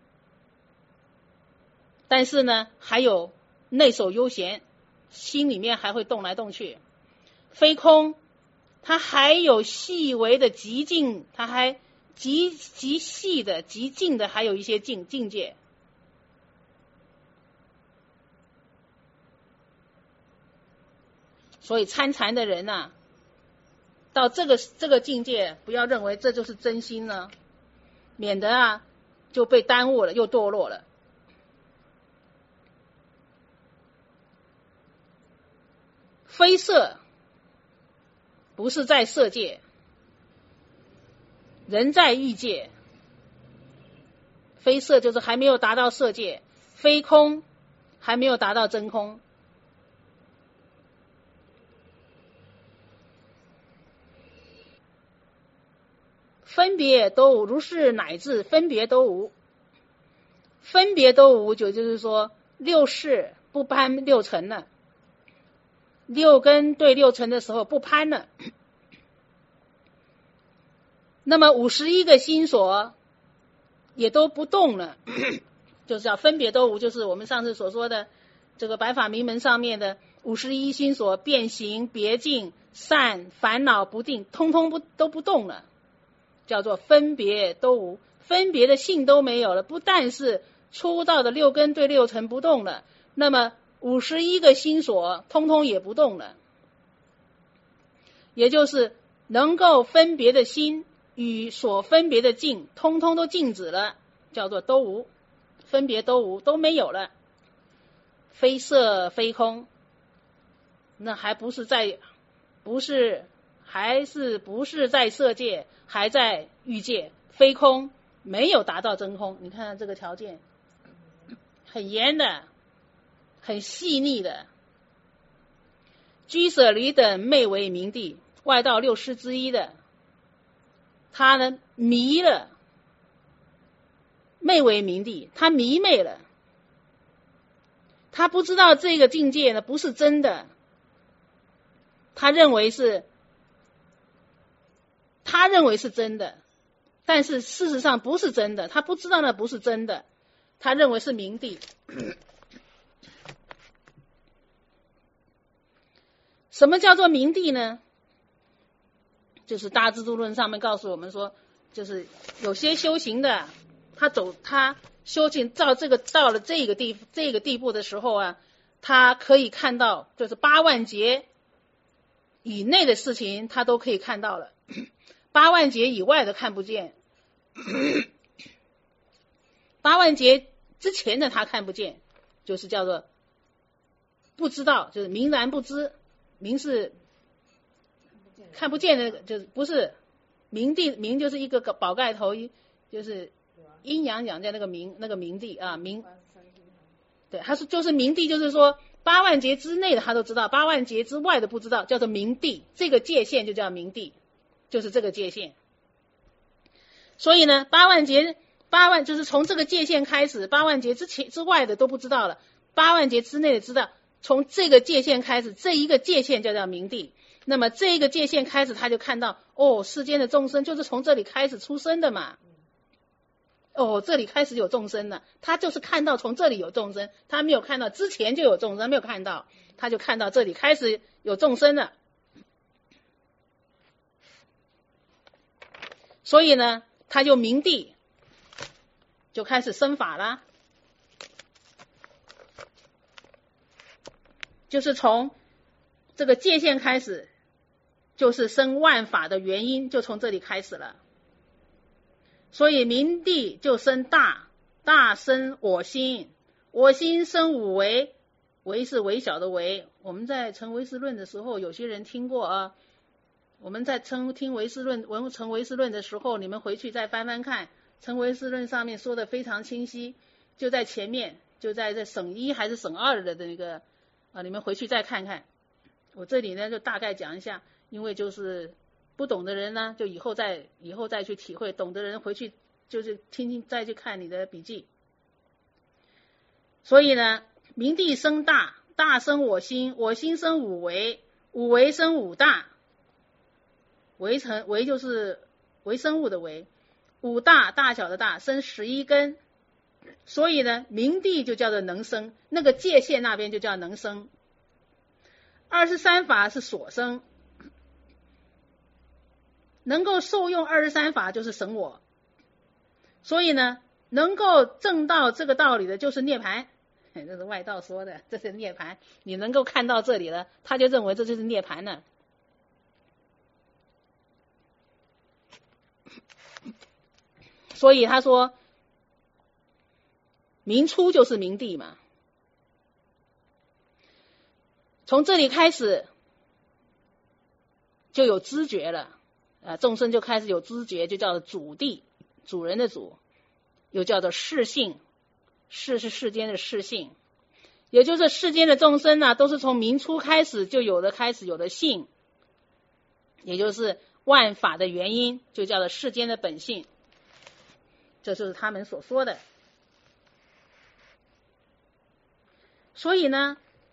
但是呢还有内守悠闲，心里面还会动来动去。非空它还有细微的极静，它还极极细的极静的还有一些境境界。所以参禅的人啊，到这个这个境界，不要认为这就是真心呢，免得啊就被耽误了，又堕落了。非色不是在色界，人在欲界。非色就是还没有达到色界，非空还没有达到真空。分别都无，如是乃至分别都无。分别都无就就是说六识不攀六尘了，六根对六尘的时候不攀了，那么五十一个心所也都不动了，就是叫分别都无，就是我们上次所说的这个白法明门上面的五十一心所，变形别境善烦恼不定，通通不都不动了，叫做分别都无，分别的性都没有了。不但是初道的六根对六尘不动了，那么五十一个心所通通也不动了，也就是能够分别的心与所分别的境通通都静止了，叫做都无，分别都无，都没有了。非色非空，那还不是在不是还是不是在色界，还在欲界。非空没有达到真空，你看看这个条件很严的，很细腻的。居舍离等昧为明地，外道六师之一的，他呢迷了，昧为明地，他迷昧了，他不知道这个境界呢不是真的，他认为是他认为是真的，但是事实上不是真的，他不知道那不是真的，他认为是明地。什么叫做明地呢？就是大智度论上面告诉我们说，就是有些修行的，他走他修行到这个到了这个地这个地步的时候啊，他可以看到，就是八万劫以内的事情他都可以看到了，八万劫以外的看不见，八万劫之前的他看不见，就是叫做不知道，就是明然不知。明是看不见的，就是不是明地，明就是一个宝盖头，就是阴阳两界那个明，那个明地啊，明，对，他说就是明地，就是说八万劫之内的他都知道，八万劫之外的不知道，叫做明地，这个界限就叫明地，就是这个界限。 所以呢，八万劫八万就是从这个界限开始，八万劫之前之外的都不知道了，八万劫之内的知道，从这个界限开始，这一个界限就叫明地。那么这一个界限开始，他就看到哦，世间的众生就是从这里开始出生的嘛。哦，这里开始有众生了，他就是看到从这里有众生，他没有看到之前就有众生，没有看到，他就看到这里开始有众生了。所以呢，他就明地，就开始生法了，就是从这个界限开始，就是生万法的原因，就从这里开始了。所以明地就生大，大生我心，我心生五维，维是微小的维。我们在成唯识论的时候，有些人听过啊。我们在称听唯识论、文成唯识论的时候，你们回去再翻翻看，成唯识论上面说的非常清晰，就在前面，就在这省一还是省二的那个啊，你们回去再看看。我这里呢就大概讲一下，因为就是不懂的人呢，就以后再以后再去体会，懂的人回去就是听听再去看你的笔记。所以呢，明地生大，大生我心，我心生五维，五维生五大。微成微就是微生物的微，五大大小的大生十一根，所以呢，明地就叫做能生，那个界限那边就叫能生。二十三法是所生，能够受用二十三法就是神我，所以呢，能够证到这个道理的就是涅槃，这是外道说的，这是涅槃。你能够看到这里了，他就认为这就是涅槃了。所以他说明初就是明地嘛，从这里开始就有知觉了啊，众生就开始有知觉，就叫做主地，主人的主，又叫做世性，世是世间的世性，也就是世间的众生呢、啊，都是从明初开始就有的开始有的性，也就是万法的原因，就叫做世间的本性。这就是他们所说的。所以呢，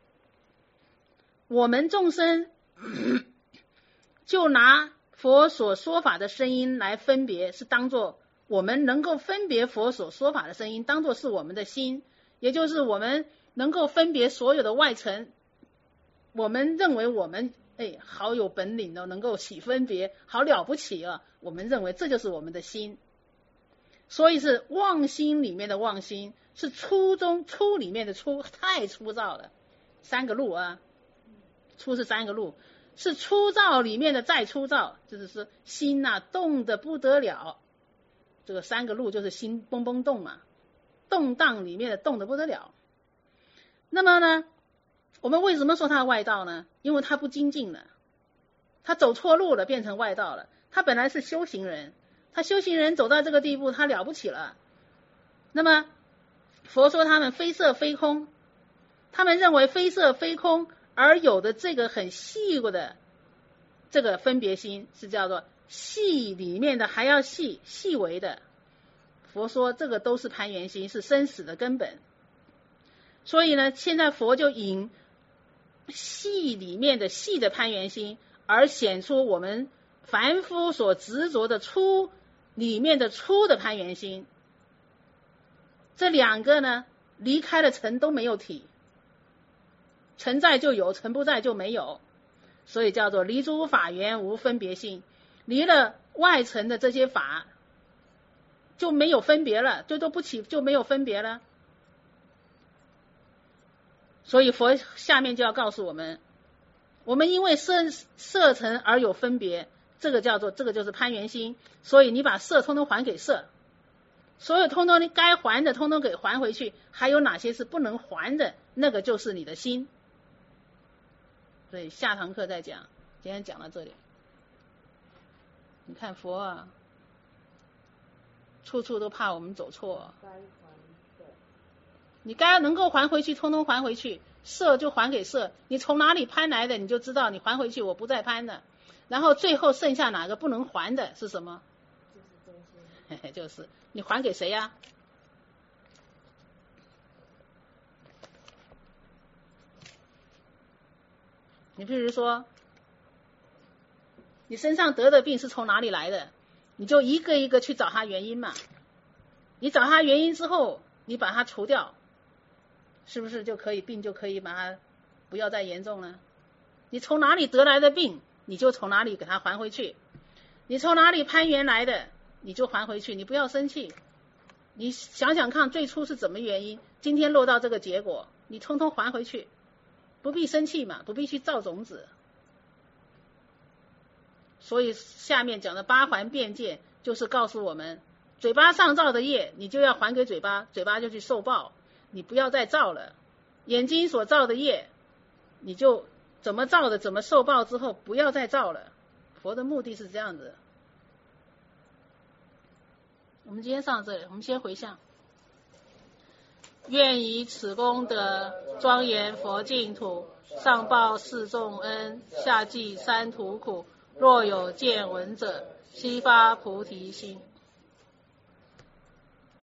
我们众生就拿佛所说法的声音来分别，是当作我们能够分别佛所说法的声音，当作是我们的心，也就是我们能够分别所有的外层，我们认为我们哎好有本领哦，能够起分别，好了不起啊，我们认为这就是我们的心。所以是妄心里面的妄心，是粗中粗里面的粗，太粗糙了。三个路啊，粗是三个路，是粗糙里面的再粗糙，就是说心呐、啊、动得不得了。这个三个路就是心蹦蹦动嘛，动荡里面的动得不得了。那么呢，我们为什么说他外道呢？因为他不精进了，他走错路了，变成外道了。他本来是修行人。他修行人走到这个地步，他了不起了。那么佛说他们非色非空，他们认为非色非空而有的这个很细过的这个分别心，是叫做细里面的还要细细微的。佛说这个都是攀缘心，是生死的根本。所以呢，现在佛就引细里面的细的攀缘心，而显出我们凡夫所执着的粗里面的粗的攀缘心，这两个呢，离开了尘都没有体，尘在就有，尘不在就没有，所以叫做离诸法缘无分别性，离了外尘的这些法就没有分别了，就都不起，就没有分别了。所以佛下面就要告诉我们，我们因为色色尘而有分别，这个叫做这个就是攀缘心，所以你把色通通还给色，所有通通你该还的通通给还回去，还有哪些是不能还的，那个就是你的心。所以下堂课再讲，今天讲到这里。你看佛啊，处处都怕我们走错，你该能够还回去通通还回去，色就还给色，你从哪里攀来的你就知道，你还回去我不再攀的。然后最后剩下哪个不能还的是什么？ 嘿嘿，就是你还给谁呀？你譬如说，你身上得的病是从哪里来的，你就一个一个去找它原因嘛。你找它原因之后，你把它除掉，是不是就可以病就可以把它不要再严重了？你从哪里得来的病，你就从哪里给它还回去。你从哪里攀缘来的，你就还回去，你不要生气。你想想看，最初是怎么原因，今天落到这个结果，你通通还回去，不必生气嘛，不必去造种子。所以下面讲的八还辩戒，就是告诉我们，嘴巴上造的业，你就要还给嘴巴，嘴巴就去受报，你不要再造了。眼睛所造的业，你就怎么造的，怎么受报之后，不要再造了。佛的目的是这样子。我们今天上这里，我们先回向。愿以此功德庄严佛净土，上报四重恩，下济三途苦。若有见闻者，悉发菩提心。